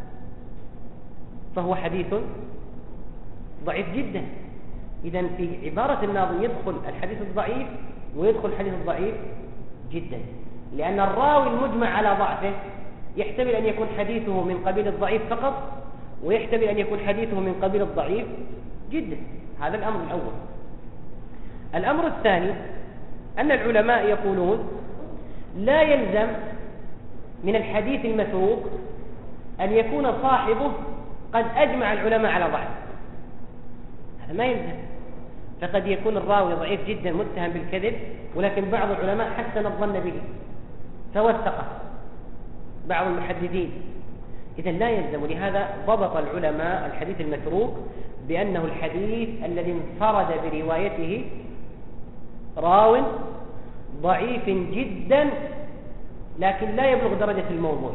فهو حديث ضعيف جدا. إذن في عبارة الناظم يدخل الحديث الضعيف ويدخل الحديث الضعيف جدا، لأن الراوي المجمع على ضعفه يحتمل أن يكون حديثه من قبيل الضعيف فقط، ويحتمل أن يكون حديثه من قبيل الضعيف جدا. هذا الأمر الأول. الأمر الثاني أن العلماء يقولون لا يلزم من الحديث المتروك أن يكون صاحبه قد أجمع العلماء على ضعف، هذا ما يلزم. فقد يكون الراوي ضعيف جدا متهم بالكذب، ولكن بعض العلماء حسن الظن به فوثقه بعض المحدثين، إذن لا يلزم. ولهذا ضبط العلماء الحديث المتروك بأنه الحديث الذي انفرد بروايته راو ضعيف جدا لكن لا يبلغ درجة الموضوع.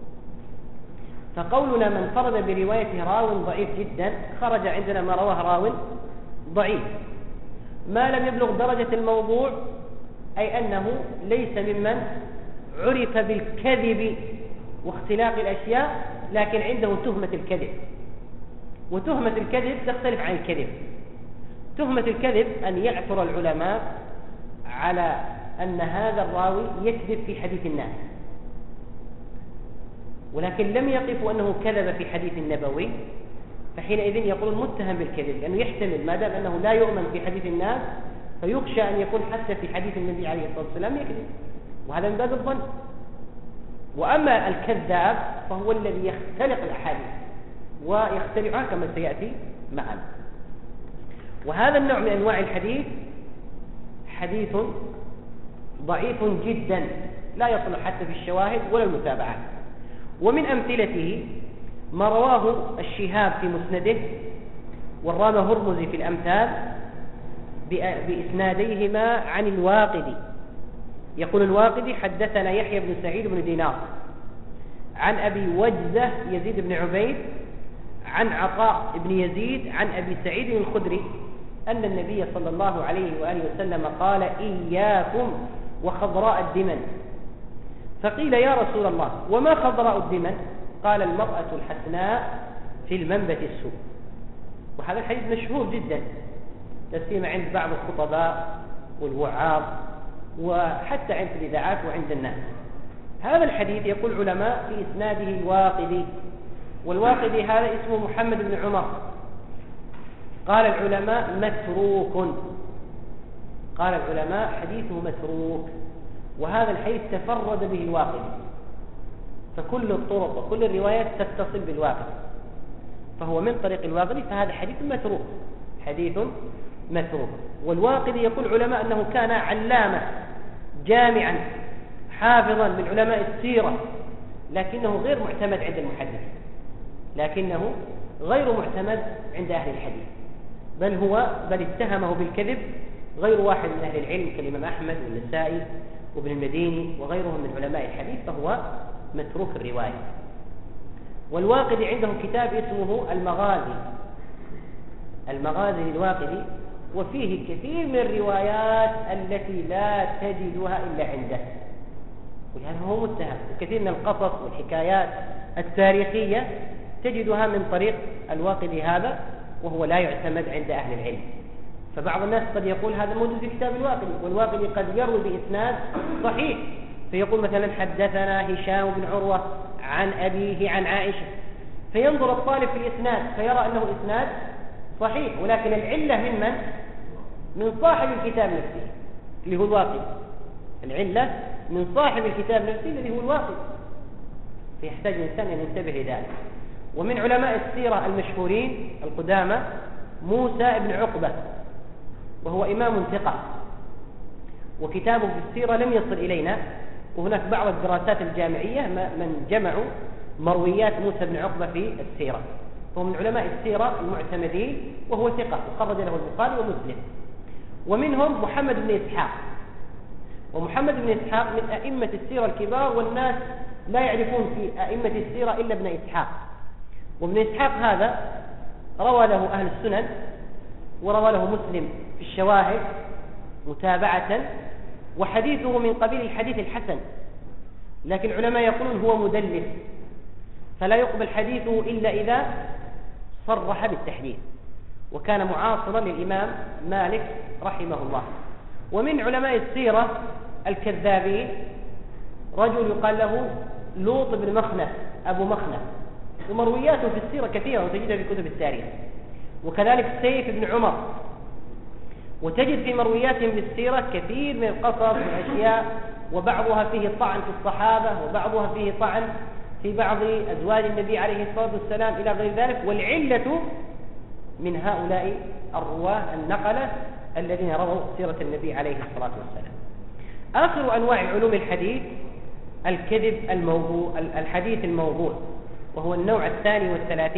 فقولنا من فرد بروايته راو ضعيف جدا خرج عندنا ما رواه راو ضعيف. ما لم يبلغ درجة الموضوع أي أنه ليس ممن عرف بالكذب واختلاق الأشياء، لكن عنده تهمة الكذب. وتهمة الكذب تختلف عن الكذب. تهمة الكذب أن يعثر العلماء على أن هذا الراوي يكذب في حديث الناس، ولكن لم يقفوا أنه كذب في حديث النبوي، فحينئذ يقولون متهم بالكذب، لأنه يحتمل ما دام أنه لا يؤمن في حديث الناس فيخشى أن يكون حتى في حديث النبي عليه الصلاة والسلام يكذب، وهذا من باب الظن. وأما الكذاب فهو الذي يختلق الأحاديث ويخترعها كما سيأتي معنا. وهذا النوع من أنواع الحديث حديث ضعيف جدا لا يصلح حتى في الشواهد ولا المتابعات. ومن أمثلته ما رواه الشهاب في مسنده والرام هرمزي في الأمثال بإسناديهما عن الواقدي. يقول الواقدي حدثنا يحيى بن سعيد بن دينار عن أبي وجزة يزيد بن عبيد عن عطاء بن يزيد عن أبي سعيد الخدري أن النبي صلى الله عليه وآله وسلم قال إياكم وخضراء الدمن. فقيل يا رسول الله وما خضراء الدمن؟ قال المرأة الحسناء في المنبت السوء. وهذا الحديث مشهور جدا تسمع عند بعض الخطباء والوعاظ وحتى عند الإذاعات وعند الناس. هذا الحديث يقول علماء في إسناده الواقدي، والواقدي هذا اسمه محمد بن عمر. قال العلماء متروك، قال العلماء حديثه متروك، وهذا الحديث تفرد به الواقدي، فكل الطرق وكل الروايات تتصل بالواقدي، فهو من طريق الواقدي، فهذا حديث متروك، حديث متروك. والواقدي يقول علماء أنه كان علامة جامعا حافظا من علماء السيرة، لكنه غير معتمد عند المحدث، لكنه غير معتمد عند أهل الحديث، بل اتهمه بالكذب غير واحد من أهل العلم كالإمام أحمد والنسائي وابن المديني وغيرهم من علماء الحديث، فهو متروك الرواية. والواقدي عنده كتاب اسمه المغازي للواقدي، وفيه كثير من الروايات التي لا تجدها إلا عنده، ولهذا هو متهم. وكثير من القصص والحكايات التاريخية تجدها من طريق الواقدي هذا، وهو لا يعتمد عند أهل العلم. فبعض الناس قد يقول هذا موجود في كتاب الواقدي، والواقدي قد يروي بإسناد صحيح، فيقول مثلا حدثنا هشام بن عروة عن أبيه عن عائشة، فينظر الطالب في الإسناد فيرى أنه إسناد صحيح، ولكن العلة من صاحب الكتاب نفسه اللي هو الواقدي. العلة من صاحب الكتاب نفسه الذي هو الواقدي، فيحتاج الإنسان أن ينتبه لذلك. ومن علماء السيرة المشهورين القدامى موسى بن عقبة، وهو إمام ثقة، وكتابه في السيرة لم يصل إلينا، وهناك بعض الدراسات الجامعية من جمعوا مرويات موسى بن عقبة في السيرة، هو من علماء السيرة المعتمدين، وهو ثقة وخرج له البخاري ومسلم. ومنهم محمد بن إسحاق، ومحمد بن إسحاق من أئمة السيرة الكبار، والناس لا يعرفون في أئمة السيرة إلا ابن إسحاق. وابن إسحاق هذا روى له أهل السنن، وروى له مسلم في الشواهد متابعة، وحديثه من قبيل الحديث الحسن، لكن العلماء يقولون هو مدلس، فلا يقبل حديثه إلا إذا صرح بالتحديث، وكان معاصرا للإمام مالك رحمه الله. ومن علماء السيرة الكذابين رجل يقال له لوط بن مخنف أبو مخنف، ومروياته في السيرة كثيرة وتجدها في كتب التاريخ. وكذلك سيف بن عمر، وتجد في مروياتهم بالسيرة كثير من القصص والأشياء، وبعضها فيه طعن في الصحابة، وبعضها فيه طعن في بعض أزواج النبي عليه الصلاة والسلام إلى غير ذلك. والعلة من هؤلاء الرواة النقلة الذين رووا سيرة النبي عليه الصلاة والسلام. آخر أنواع علوم الحديث الكذب الموضوع، الحديث الموضوع، وهو النوع الثاني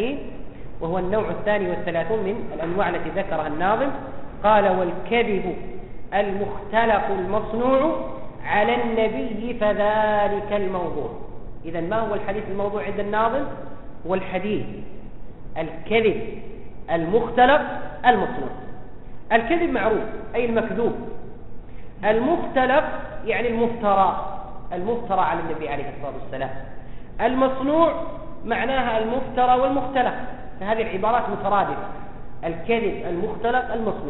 والثلاثون من الأنواع التي ذكرها الناظم. قال: والكذب المختلق المصنوع على النبي فذلك الموضوع. إذن ما هو الحديث الموضوع عند الناظم؟ هو الحديث الكذب المختلق المصنوع. الكذب معروف أي المكذوب، المختلق يعني المفترى على النبي عليه الصلاة والسلام، المصنوع معناها المفترى والمختلق، فهذه العبارات مترادفة: الكذب المختلق المصنوع.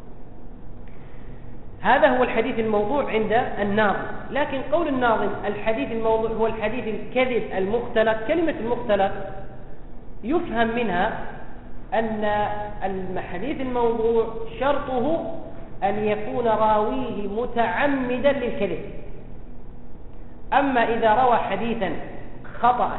هذا هو الحديث الموضوع عند الناظم. لكن قول الناظم الحديث الموضوع هو الحديث الكذب المختلق، كلمة المختلق يفهم منها أن الحديث الموضوع شرطه أن يكون راويه متعمدا للكذب. أما إذا روى حديثا خطأ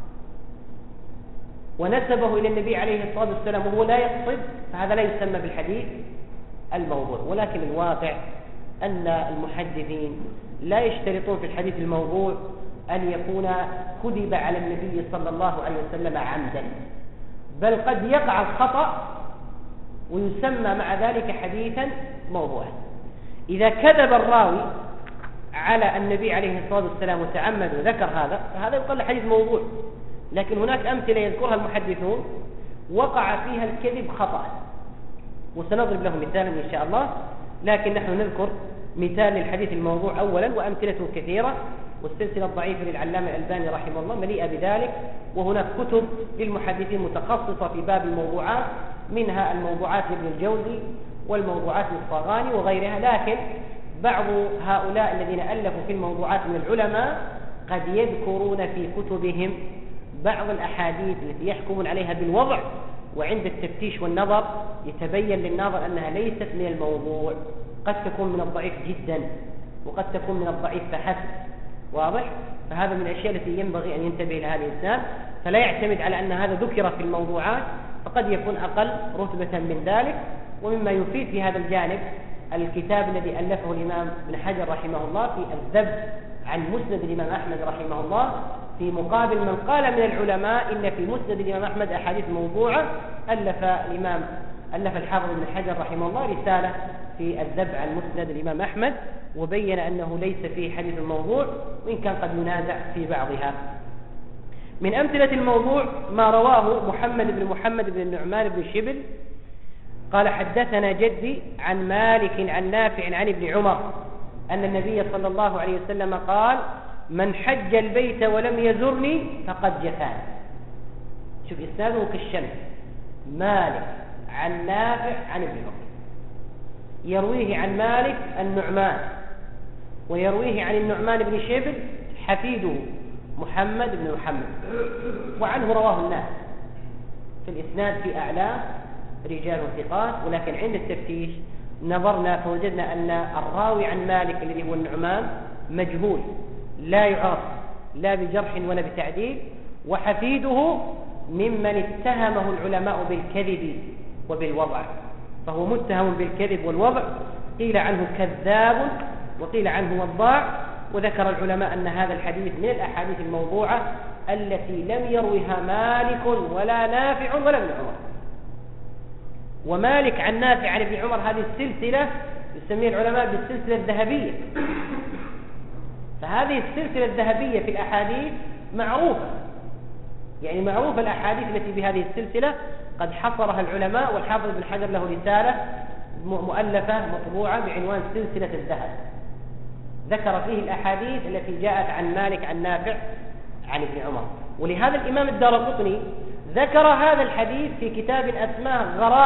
ونسبه إلى النبي عليه الصلاة والسلام وهو لا يقصد، فهذا لا يسمى بالحديث الموضوع. ولكن الواقع أن المحدثين لا يشترطون في الحديث الموضوع أن يكون كذب على النبي صلى الله عليه وسلم عمدا، بل قد يقع الخطأ ويسمى مع ذلك حديثا موضوعا. إذا كذب الراوي على النبي عليه الصلاة والسلام وتعمد وذكر هذا، فهذا يقال له حديث موضوع. لكن هناك أمثلة يذكرها المحدثون وقع فيها الكذب خطأ، وسنضرب له مثالا إن شاء الله، لكن نحن نذكر مثال للحديث الموضوع أولا، وأمثلته كثيرة، والسلسلة الضعيفة للعلامة الألباني رحمه الله مليئة بذلك. وهناك كتب للمحدثين متخصصة في باب الموضوعات، منها الموضوعات لابن الجوزي والموضوعات للصاغاني وغيرها. لكن بعض هؤلاء الذين ألفوا في الموضوعات من العلماء قد يذكرون في كتبهم بعض الأحاديث التي يحكمون عليها بالوضع، وعند التفتيش والنظر يتبين للناظر أنها ليست من الموضوع، قد تكون من الضعيف جدا، وقد تكون من الضعيف فحسب. واضح؟ فهذا من الأشياء التي ينبغي أن ينتبه لها الإنسان، فلا يعتمد على أن هذا ذكر في الموضوعات، فقد يكون أقل رتبة من ذلك. ومما يفيد في هذا الجانب الكتاب الذي ألفه الإمام ابن حجر رحمه الله في الذب عن مسند الإمام أحمد رحمه الله، في مقابل من قال من العلماء إن في مسند الإمام أحمد أحاديث موضوعة. ألف الحافظ ابن حجر رحمه الله رسالة في الذب عن مسند الإمام أحمد، وبين أنه ليس فيه حديث الموضوع، وإن كان قد ينازع في بعضها. من أمثلة الموضوع ما رواه محمد بن النعمان بن شبل قال حدثنا جدي عن مالك عن نافع عن ابن عمر أن النبي صلى الله عليه وسلم قال من حج البيت ولم يزرني فقد جفاني. شوف إسناده كالشمس، مالك عن نافع عن ابن عمر، يرويه عن مالك النعمان، ويرويه عن النعمان بن شبل حفيده محمد بن محمد، وعنه رواه الناس. في الإسناد في أعلاه رجال ثقات، ولكن عند التفتيش نظرنا فوجدنا أن الراوي عن مالك الذي هو النعمان مجهول لا يعرف لا بجرح ولا بتعديل، وحفيده ممن اتهمه العلماء بالكذب وبالوضع، فهو متهم بالكذب والوضع، قيل عنه كذاب وقيل عنه وضاع. وذكر العلماء أن هذا الحديث من الأحاديث الموضوعة التي لم يروها مالك ولا نافع ولا ابن عمر. ومالك عن نافع عن ابن عمر هذه السلسلة يسميها العلماء بالسلسلة الذهبية، فهذه السلسلة الذهبية في الأحاديث معروفة، يعني معروفة الأحاديث التي بهذه السلسلة قد حصرها العلماء، والحافظ بن حجر له رسالة مؤلفة مطبوعة بعنوان سلسلة الذهب، ذكر فيه الأحاديث التي جاءت عن مالك عن نافع عن ابن عمر. ولهذا الإمام الدارقطني ذكر هذا الحديث في كتاب أسماه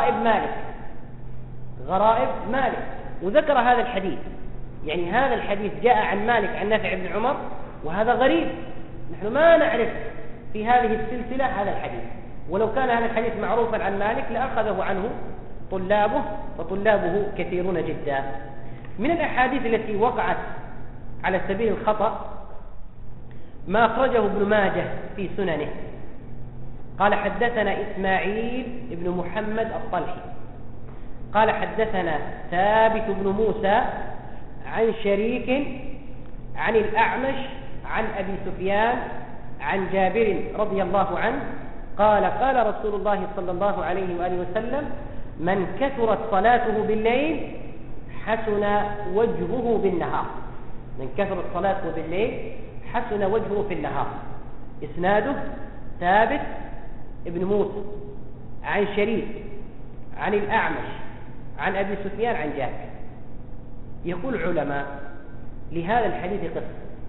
غرائب مالك، وذكر هذا الحديث، يعني هذا الحديث جاء عن مالك عن نافع بن عمر، وهذا غريب، نحن ما نعرف في هذه السلسلة هذا الحديث، ولو كان هذا الحديث معروفا عن مالك لأخذه عنه طلابه، وطلابه كثيرون جدا. من الأحاديث التي وقعت على سبيل الخطأ ما أخرجه ابن ماجه في سننه قال حدثنا إسماعيل بن محمد الطلحي قال حدثنا ثابت بن موسى عن شريك عن الأعمش عن أبي سفيان عن جابر رضي الله عنه قال قال رسول الله صلى الله عليه وآله وسلم من كثرت صلاته بالليل حسن وجهه بالنهار. من كثرت صلاته بالليل حسن وجهه في النهار. إسناده ثابت ابن موسى عن شريك عن الأعمش عن أبي سفيان عن جابر. يقول علماء لهذا الحديث قصة،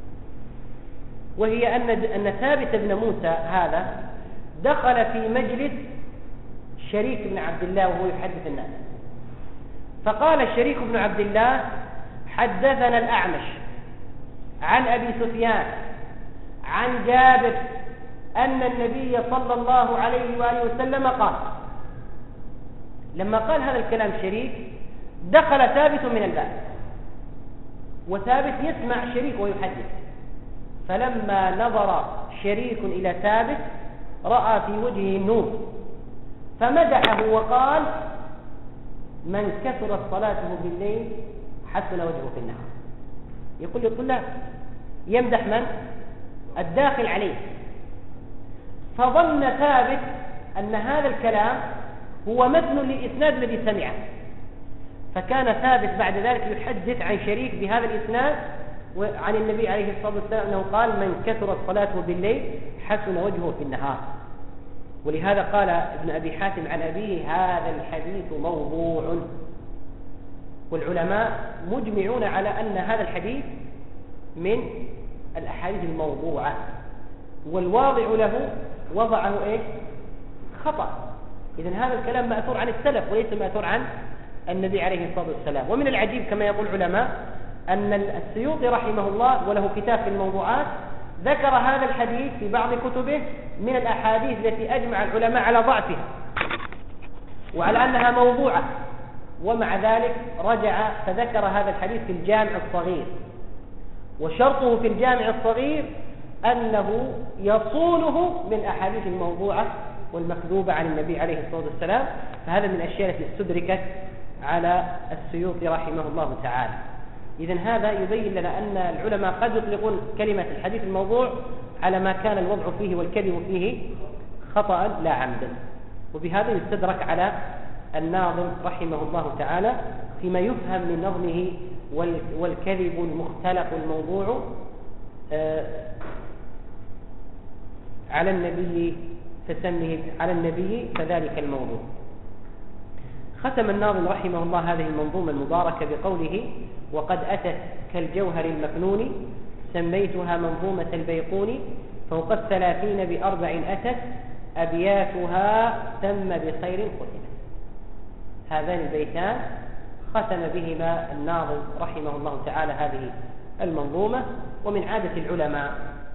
وهي أن ثابت بن موسى هذا دخل في مجلس شريك بن عبد الله وهو يحدث الناس، فقال شريك بن عبد الله حدثنا الأعمش عن أبي سفيان عن جابر أن النبي صلى الله عليه وآله وسلم قال. لما قال هذا الكلام شريك دخل ثابت من الباب، وثابت يسمع شريك ويحدث، فلما نظر شريك إلى ثابت رأى في وجهه النور فمدحه وقال من كثرت صلاته بالليل حسن وجهه في النهار. يقول للطلاب يمدح من؟ الداخل عليه. فظن ثابت أن هذا الكلام هو متن للإسناد الذي سمعه، فكان ثابت بعد ذلك يحدث عن شريك بهذا الإسناد عن النبي عليه الصلاة والسلام أنه قال من كثرت صلاته بالليل حسن وجهه في النهار. ولهذا قال ابن أبي حاتم عن أبيه هذا الحديث موضوع. والعلماء مجمعون على أن هذا الحديث من الأحاديث الموضوعة، والواضع له وضعه خطأ. إذن هذا الكلام مأثور عن السلف وليس مأثور عن النبي عليه الصلاة والسلام. ومن العجيب كما يقول العلماء أن السيوطي رحمه الله وله كتاب في الموضوعات ذكر هذا الحديث في بعض كتبه من الأحاديث التي أجمع العلماء على ضعفها وعلى أنها موضوعة، ومع ذلك رجع فذكر هذا الحديث في الجامع الصغير. وشرطه في الجامع الصغير أنه يصونه من أحاديث الموضوعة والمكذوبة عن النبي عليه الصلاة والسلام. فهذا من الأشياء التي استدركت على السيوطي رحمه الله تعالى. إذن هذا يبين لنا أن العلماء قد يطلقون كلمة الحديث الموضوع على ما كان الوضع فيه والكذب فيه خطأ لا عمدا. وبهذا يستدرك على الناظم رحمه الله تعالى فيما يفهم من نظمه والكذب المختلق الموضوع على النبي فسمه على النبي فذلك الموضوع. ختم الناظم رحمه الله هذه المنظومة المباركة بقوله: وقد أتت كالجوهر المكنون سميتها منظومة البيقون فوق 30 ب40 أتت أبياتها تم بخير ختمت. هذان البيتان ختم بهما الناظم رحمه الله تعالى هذه المنظومة. ومن عادة العلماء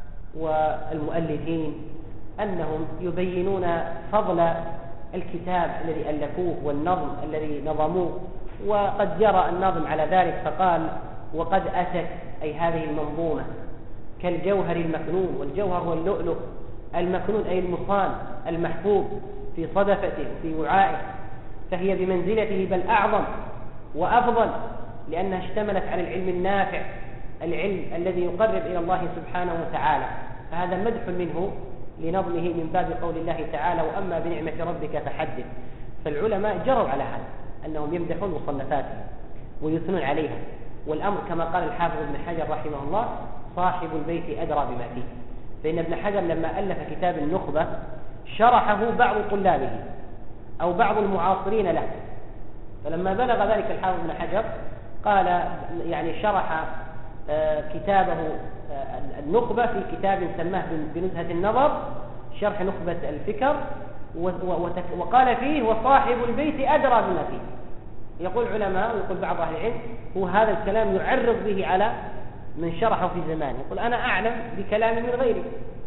والمؤلفين أنهم يبينون فضل الكتاب الذي ألفوه والنظم الذي نظموه، وقد جرى الناظم على ذلك فقال: وقد أتت، أي هذه المنظومة، كالجوهر المكنون، والجوهر هو اللؤلؤ المكنون أي المصان المحفوظ في صدفته وفي وعائه، فهي بمنزلته بل أعظم وأفضل، لأنها اشتملت على العلم النافع، العلم الذي يقرب إلى الله سبحانه وتعالى. فهذا مدح منه لنظمه من باب قول الله تعالى: وأما بنعمة ربك فحدث. فالعلماء جروا على هذا، أنهم يمدحون مصنفاتهم ويثنون عليها، والأمر كما قال الحافظ ابن حجر رحمه الله: صاحب البيت أدرى بما فيه. فإن ابن حجر لما ألف كتاب النخبة شرحه بعض طلابه أو بعض المعاصرين له، فلما بلغ ذلك الحافظ ابن حجر قال يعني شرح كتابه النخبة في كتاب سماه بنزهة النظر، شرح نخبة الفكر، وقال فيه: وصاحب البيت أدرى بما فيه. يقول علماء ويقول بعض أهل العلم هو هذا الكلام يعرض به على من شرحه في زمانه، يقول: أنا أعلم بكلام من غيري،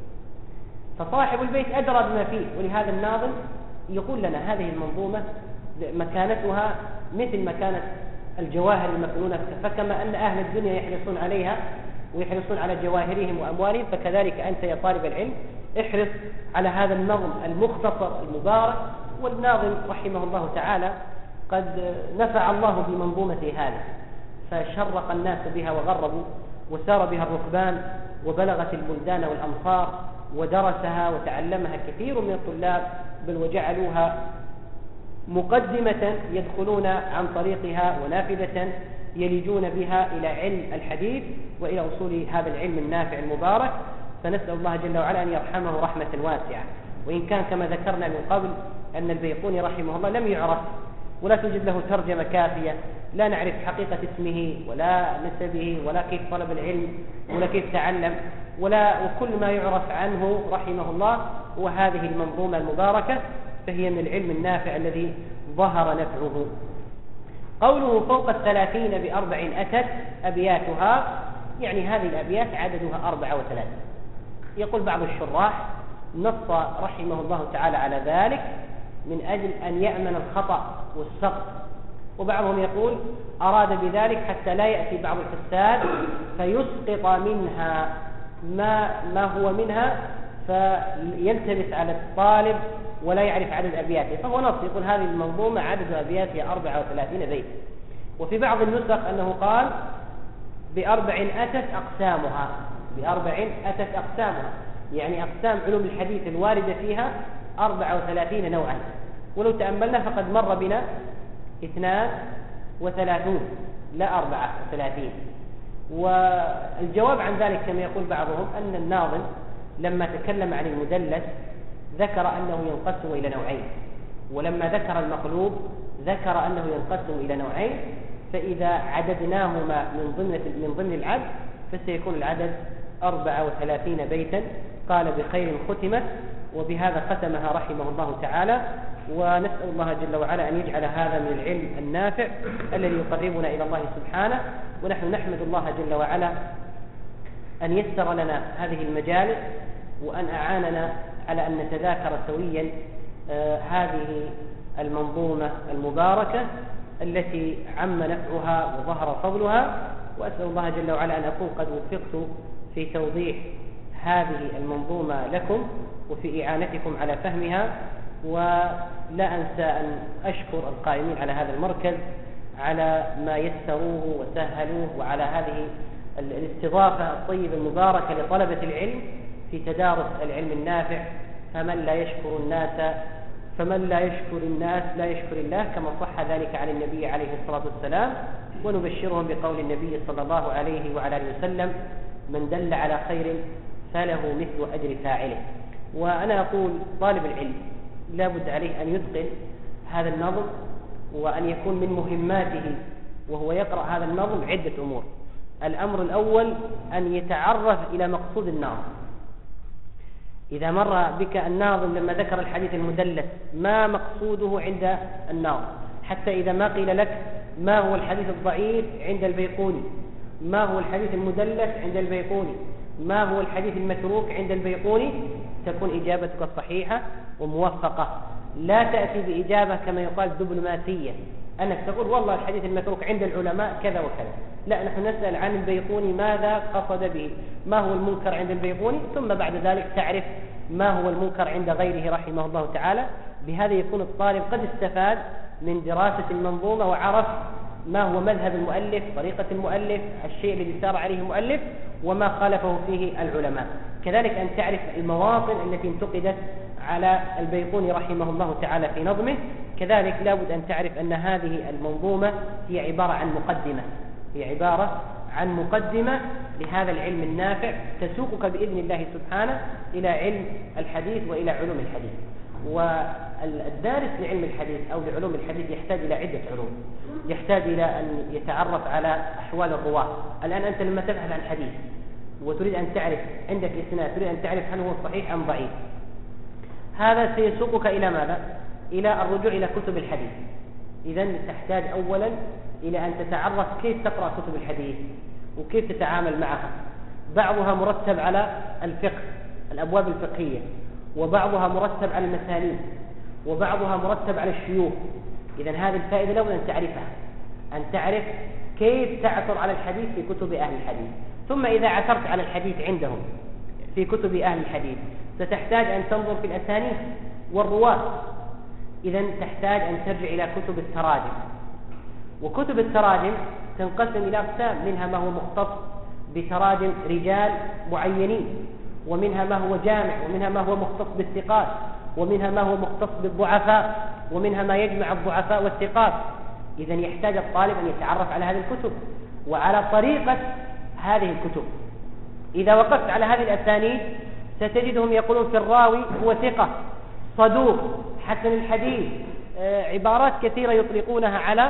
فصاحب البيت أدرى بما فيه. ولهذا الناظم يقول لنا هذه المنظومة مكانتها مثل مكانة الجواهر المكنونة، فكما أن أهل الدنيا يحرصون عليها ويحرصون على جواهرهم وأموالهم، فكذلك أنت يا طالب العلم احرص على هذا النظم المختصر المبارك. والناظم رحمه الله تعالى قد نفع الله بمنظومته هذه، فشرق الناس بها وغربوا، وسار بها الركبان، وبلغت البلدان والأمصار، ودرسها وتعلمها كثير من الطلاب، بل وجعلوها مقدمة يدخلون عن طريقها ونافذة يلجون بها إلى علم الحديث وإلى أصول هذا العلم النافع المبارك. فنسأل الله جل وعلا أن يرحمه رحمة واسعة. وإن كان كما ذكرنا من قبل أن البيقوني رحمه الله لم يعرف ولا توجد له ترجمة كافية، لا نعرف حقيقة اسمه ولا نسبه ولا كيف طلب العلم ولا كيف تعلم وكل ما يعرف عنه رحمه الله هو هذه المنظومة المباركة، فهي من العلم النافع الذي ظهر نفعه. قوله فوق 30 ب40 أتت أبياتها، يعني هذه الأبيات عددها 34. يقول بعض الشراح: نص رحمه الله تعالى على ذلك من أجل أن يأمن الخطأ والسقط. وبعضهم يقول أراد بذلك حتى لا يأتي بعض الحساد فيسقط منها ما هو منها فيلتبس على الطالب ولا يعرف عدد أبياته، فهو نص يقول هذه المنظومة عدد أبياتها 34 بيت. وفي بعض النسخ أنه قال ب40 أتت أقسامها، ب40 أتت أقسامها، يعني أقسام علوم الحديث الواردة فيها 34 نوعا. ولو تأملنا فقد مر بنا 32 لا 34. والجواب عن ذلك كما يقول بعضهم أن الناظم لما تكلم عن المدلس ذكر أنه ينقسم إلى نوعين، ولما ذكر المقلوب ذكر أنه ينقسم إلى نوعين، فإذا عددناهما من ضمن العد فسيكون العدد 34 بيتا. قال بخير ختمت، وبهذا ختمها رحمه الله تعالى. ونسأل الله جل وعلا أن يجعل هذا من العلم النافع الذي يقربنا إلى الله سبحانه. ونحن نحمد الله جل وعلا أن يسر لنا هذه المجالس، وأن أعاننا على أن نتذاكر سويا هذه المنظومة المباركة التي عم نفعها وظهر فضلها. وأسأل الله جل وعلا أن أكون قد وفقت في توضيح هذه المنظومة لكم وفي إعانتكم على فهمها. ولا أنسى أن أشكر القائمين على هذا المركز على ما يسروه وسهلوه، وعلى هذه الاستضافة الطيبة المباركة لطلبة العلم في تدارس العلم النافع. فمن لا يشكر الناس لا يشكر الله، كما صح ذلك عن النبي عليه الصلاة والسلام. ونبشرهم بقول النبي صلى الله عليه وعلى آله وسلم: من دل على خير فله مثل أجر فاعله. وأنا أقول طالب العلم لا بد عليه أن يتقن هذا النظم، وأن يكون من مهماته وهو يقرأ هذا النظم عدة أمور. الأمر الأول أن يتعرف إلى مقصود الناظم. إذا مر بك الناظم لما ذكر الحديث المدلس ما مقصوده عند الناظم، حتى إذا ما قيل لك ما هو الحديث الضعيف عند البيقوني، ما هو الحديث المدلس عند البيقوني، ما هو الحديث المتروك عند البيقوني، تكون إجابتك صحيحة وموفقة. لا تأتي بإجابة كما يقال دبلوماسية، أنك تقول والله الحديث المتروك عند العلماء كذا وكذا. لا، نحن نسأل عن البيقوني ماذا قصد به، ما هو المنكر عند البيقوني، ثم بعد ذلك تعرف ما هو المنكر عند غيره رحمه الله تعالى. بهذا يكون الطالب قد استفاد من دراسة المنظومة وعرف ما هو مذهب المؤلف، طريقة المؤلف، الشيء الذي سار عليه المؤلف، وما خالفه فيه العلماء. كذلك أن تعرف المواطن التي انتقدت على البيقوني رحمه الله تعالى في نظمه. كذلك لا بد أن تعرف أن هذه المنظومة هي عبارة عن مقدمة، هي عبارة عن مقدمة لهذا العلم النافع تسوقك بإذن الله سبحانه إلى علم الحديث وإلى علوم الحديث. والدارس لعلم الحديث أو لعلوم الحديث يحتاج إلى عدة علوم، يحتاج إلى أن يتعرف على أحوال الرواة. الآن أنت لما تبحث عن حديث وتريد أن تعرف عندك إسناد، تريد أن تعرف هل هو صحيح أم ضعيف، هذا سيسوقك إلى ماذا؟ إلى الرجوع إلى كتب الحديث. إذن تحتاج أولا إلى أن تتعرف كيف تقرأ كتب الحديث وكيف تتعامل معها. بعضها مرتب على الفقه، الأبواب الفقهية، وبعضها مرتب على المسانيد، وبعضها مرتب على الشيوخ. إذن هذه الفائدة لابد أن تعرفها، أن تعرف كيف تعثر على الحديث في كتب أهل الحديث. ثم إذا عثرت على الحديث عندهم في كتب أهل الحديث ستحتاج أن تنظر في الأسانيد والرواة. إذن تحتاج أن ترجع إلى كتب التراجم، وكتب التراجم تنقسم إلى أقسام، منها ما هو مختص بتراجم رجال معينين، ومنها ما هو جامع، ومنها ما هو مختص بالثقات، ومنها ما هو مختص بالضعفاء، ومنها ما يجمع الضعفاء والثقات. إذن يحتاج الطالب أن يتعرف على هذه الكتب وعلى طريقة هذه الكتب. إذا وقفت على هذه الأسانيد ستجدهم يقولون في الراوي هو ثقة، صدوق، حسن الحديث، عبارات كثيرة يطلقونها على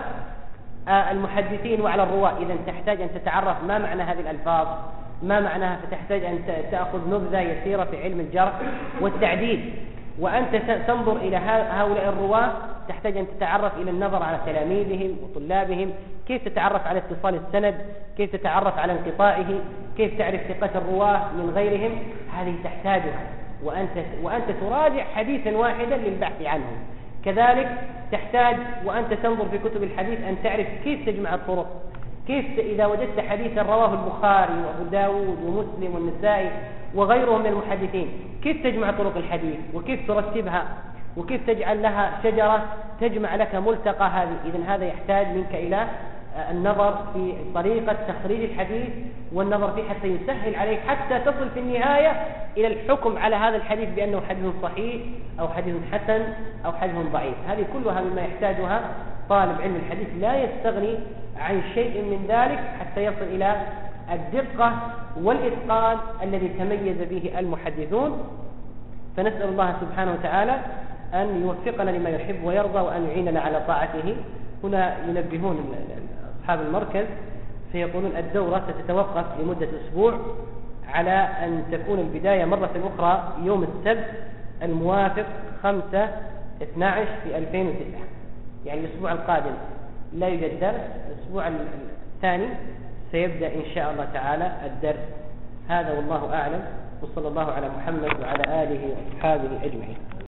المحدثين وعلى الرواة. إذن تحتاج أن تتعرف ما معنى هذه الألفاظ، ما معناها، فتحتاج أن تأخذ نبذة يسيرة في علم الجرح والتعديل. وأنت تنظر إلى هؤلاء الرواة تحتاج أن تتعرف إلى النظر على تلاميذهم وطلابهم، كيف تتعرف على اتصال السند، كيف تتعرف على انقطاعه، كيف تعرف ثقة الرواة من غيرهم. هذه تحتاجها وأنت تراجع حديثا واحدا للبحث عنه. كذلك تحتاج وأنت تنظر في كتب الحديث أن تعرف كيف تجمع الطرق، كيف إذا وجدت حديثا رواه البخاري وأبو داود ومسلم والنسائي وغيرهم من المحدثين، كيف تجمع طرق الحديث وكيف ترتبها وكيف تجعل لها شجرة تجمع لك ملتقى هذه. إذن هذا يحتاج منك إلى النظر في طريقة تخريج الحديث والنظر فيه حتى يسهل عليك حتى تصل في النهاية إلى الحكم على هذا الحديث بأنه حديث صحيح أو حديث حسن أو حديث ضعيف. هذه كلها مما يحتاجها طالب علم الحديث، لا يستغني عن شيء من ذلك حتى يصل إلى الدقة والإتقان الذي تميز به المحدثون. فنسأل الله سبحانه وتعالى أن يوفقنا لما يحب ويرضى وأن يعيننا على طاعته. هنا ينبهون أصحاب المركز فيقولون الدورة ستتوقف لمدة أسبوع، على أن تكون البداية مرة أخرى يوم السبت الموافق 5/12 في 2009، يعني الأسبوع القادم لا يوجد درس، الأسبوع الثاني سيبدأ إن شاء الله تعالى الدرس. هذا والله أعلم، وصلى الله على محمد وعلى آله وأصحابه أجمعين.